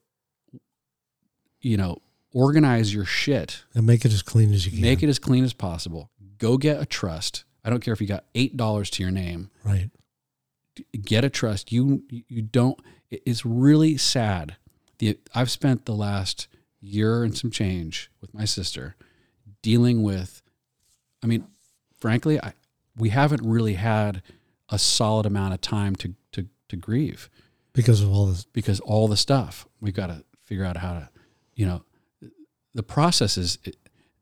you know, organize your shit. And make it as clean as you can. Make it as clean as possible. Go get a trust. I don't care if you got eight dollars to your name. Right. Get a trust. You you don't. It's really sad. The I've spent the last year and some change with my sister dealing with. I mean, frankly, I we haven't really had a solid amount of time to to to grieve because of all this. Because all the stuff we've got to figure out how to, you know, the process is. It,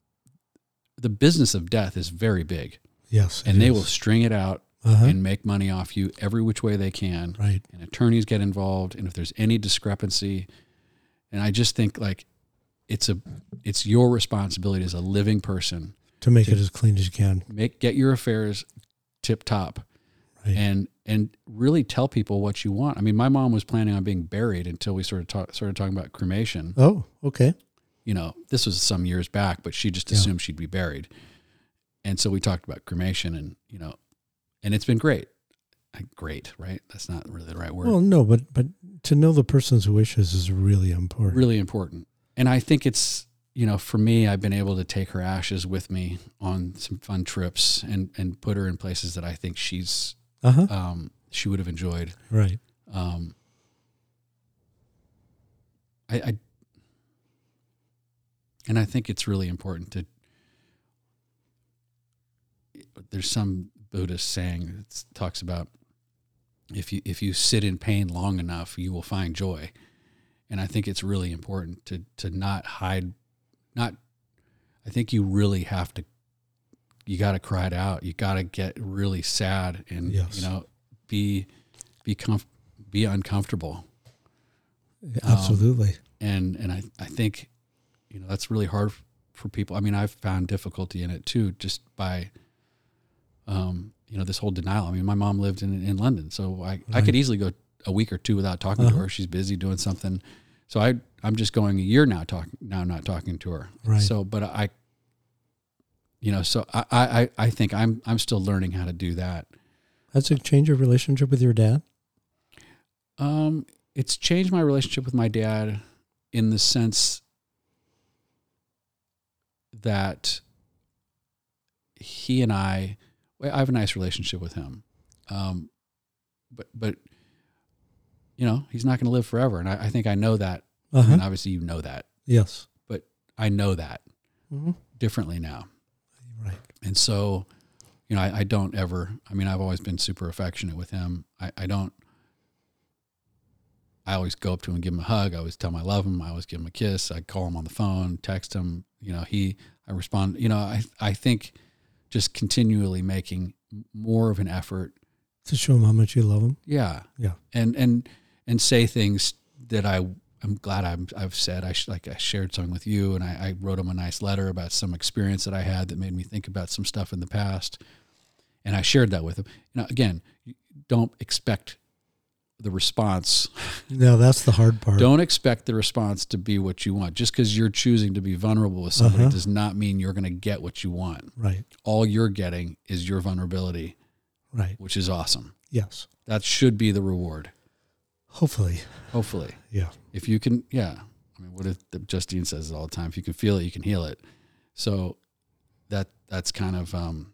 the business of death is very big. Yes. And they is. will string it out uh-huh. and make money off you every which way they can. Right. And attorneys get involved. And if there's any discrepancy, and I just think like it's a, it's your responsibility as a living person to make to it as clean as you can. Make, get your affairs tip top right. and, and really tell people what you want. I mean, my mom was planning on being buried until we started, talk, started talking about cremation. Oh, okay. You know, this was some years back, but she just assumed yeah. she'd be buried. And so we talked about cremation and, you know, and it's been great. Great, right? That's not really the right word. Well, no, but, but to know the person's wishes is really important. Really important. And I think it's, you know, for me, I've been able to take her ashes with me on some fun trips and, and put her in places that I think she's, uh-huh. um, she would have enjoyed. Right. Um, I, I and I think it's really important to, there's some Buddhist saying that talks about if you, if you sit in pain long enough, you will find joy. And I think it's really important to, to not hide, not, I think you really have to, you got to cry it out. You got to get really sad and, yes. you know, be, be comf- be uncomfortable. Absolutely. Um, and, and I, I think, you know, that's really hard for people. I mean, I've found difficulty in it too, just by, um, you know, this whole denial. I mean, my mom lived in, in London, so I, right. I could easily go a week or two without talking uh-huh. to her. She's busy doing something. So I, I'm just going a year now talking, now not talking to her. Right. So, but I, you know, so I, I, I think I'm, I'm still learning how to do that. Has it changed your relationship with your dad? Um, it's changed my relationship with my dad in the sense that he and I, I have a nice relationship with him. Um, but, but, you know, he's not going to live forever. And I, I think I know that. Uh-huh. I mean, obviously you know that. Yes. But I know that mm-hmm. differently now. Right. And so, you know, I, I don't ever, I mean, I've always been super affectionate with him. I, I don't, I always go up to him and give him a hug. I always tell him I love him. I always give him a kiss. I call him on the phone, text him, you know, he, I respond, you know, I, I think just continually making more of an effort to show him how much you love him. Yeah. Yeah. And, and, and say things that I, I'm glad I'm, I've said. I sh- like I shared something with you, and I, I wrote him a nice letter about some experience that I had that made me think about some stuff in the past, and I shared that with him. You know, again, don't expect the response. No, that's the hard part. Don't expect the response to be what you want. Just because you're choosing to be vulnerable with somebody uh-huh. does not mean you're going to get what you want. Right. All you're getting is your vulnerability. Right. Which is awesome. Yes. That should be the reward. Hopefully. Hopefully. Yeah. If you can, yeah. I mean, what if Justine says it all the time? If you can feel it, you can heal it. So that that's kind of um,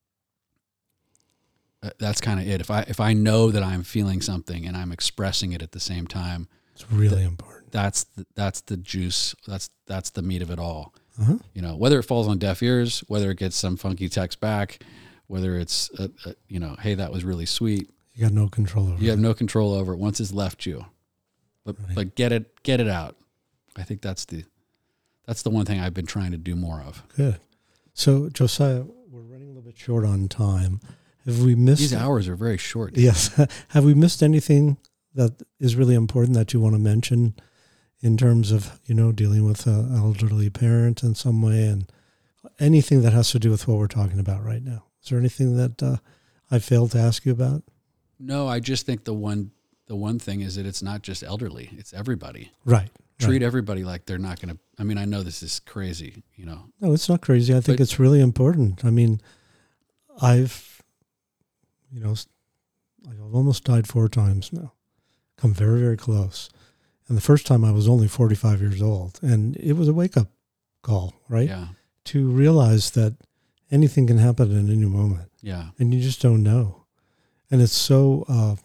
that's kind of it. If I if I know that I'm feeling something and I'm expressing it at the same time, it's really th- important. That's the, that's the juice. That's that's the meat of it all. Uh-huh. You know, whether it falls on deaf ears, whether it gets some funky text back, whether it's a, a, you know, hey, that was really sweet. You got no control over it. You have no control over it once it's left you. But right. but get it get it out. I think that's the that's the one thing I've been trying to do more of. Good. So Josiah, we're running a little bit short on time. Have we missed these hours are very short? Yes. Have we missed anything that is really important that you want to mention in terms of, you know, dealing with an elderly parent in some way, and anything that has to do with what we're talking about right now? Is there anything that uh, I failed to ask you about? No, I just think the one the one thing is that it's not just elderly; it's everybody. Right. Treat right. everybody like they're not going to. I mean, I know this is crazy, you know. No, it's not crazy. I think but, it's really important. I mean, I've, you know, I've almost died four times now. Come very, very close. And the first time I was only forty-five years old, and it was a wake-up call, right? Yeah. To realize that anything can happen at any moment. Yeah. And you just don't know. And it's so, uh,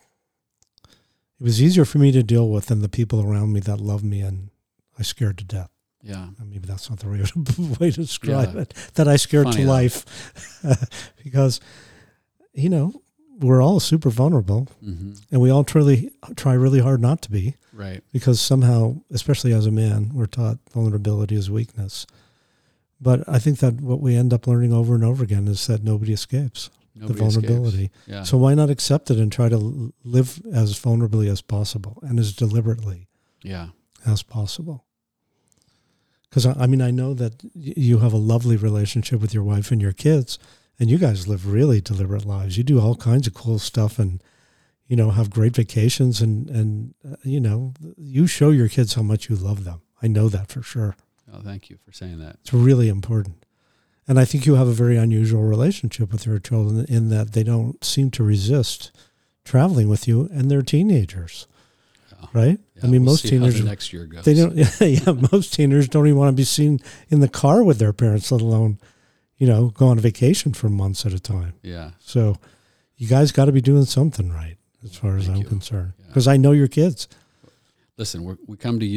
it was easier for me to deal with than the people around me that love me and I scared to death. Yeah. Maybe that's not the right way to describe yeah. it, that I scared Funny to though. life. Because, you know, we're all super vulnerable, mm-hmm. and we all truly try really hard not to be. Right. Because somehow, especially as a man, we're taught vulnerability is weakness. But I think that what we end up learning over and over again is that nobody escapes. Nobody the vulnerability. Escapes. Yeah. So why not accept it and try to live as vulnerably as possible and as deliberately yeah. as possible? Because, I mean, I know that you have a lovely relationship with your wife and your kids, and you guys live really deliberate lives. You do all kinds of cool stuff and, you know, have great vacations, and, and uh, you know, you show your kids how much you love them. I know that for sure. Oh, thank you for saying that. It's really important. And I think you have a very unusual relationship with your children in that they don't seem to resist traveling with you, and they're teenagers, oh, right? Yeah, I mean, we'll most see teenagers, how the next year goes. They don't. Yeah, yeah, most teenagers don't even want to be seen in the car with their parents, let alone, you know, go on vacation for months at a time. Yeah. So, you guys got to be doing something right, as far as Thank I'm you. concerned, Yeah. because I know your kids. Listen, we're, we come to you.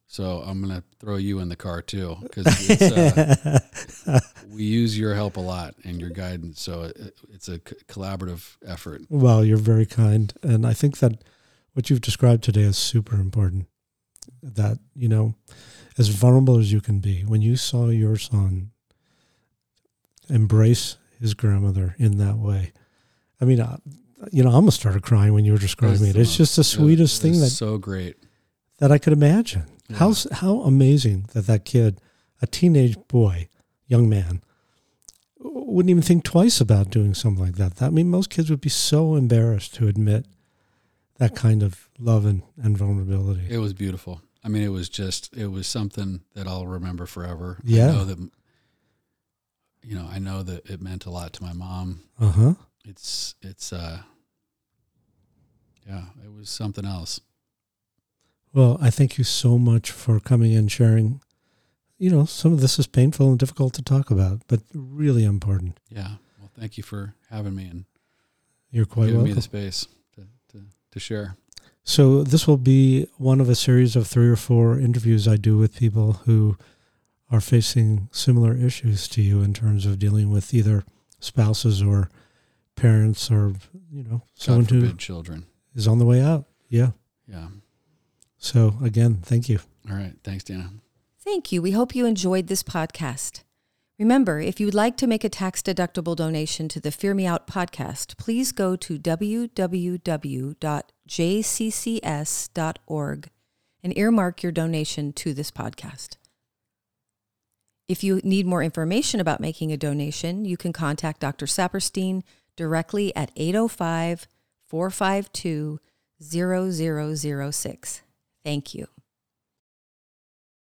So I'm going to throw you in the car too, because uh, we use your help a lot and your guidance. So it, it's a c- collaborative effort. Well, you're very kind. And I think that what you've described today is super important. That, you know, as vulnerable as you can be, when you saw your son embrace his grandmother in that way, I mean, uh, you know, I almost started crying when you were describing it. It's just the sweetest it was thing that so great that I could imagine. Yeah. How how amazing that that kid, a teenage boy, young man, wouldn't even think twice about doing something like that. I mean, most kids would be so embarrassed to admit that kind of love and, and vulnerability. It was beautiful. I mean, it was just, it was something that I'll remember forever. Yeah. I know that, you know, I know that it meant a lot to my mom. Uh-huh. It's, it's, uh, yeah, it was something else. Well, I thank you so much for coming and sharing. You know, some of this is painful and difficult to talk about, but really important. Yeah. Well, thank you for having me and You're quite giving welcome. me the space to, to, to share. So this will be one of a series of three or four interviews I do with people who are facing similar issues to you in terms of dealing with either spouses or parents or, you know, someone God forbid who children. is on the way out. Yeah. Yeah. So again, thank you. All right. Thanks, Dana. Thank you. We hope you enjoyed this podcast. Remember, if you would like to make a tax-deductible donation to the Fear Me Out podcast, please go to w w w dot j c c s dot org and earmark your donation to this podcast. If you need more information about making a donation, you can contact Doctor Saperstein directly at eight oh five, four five two, zero zero zero six. Thank you.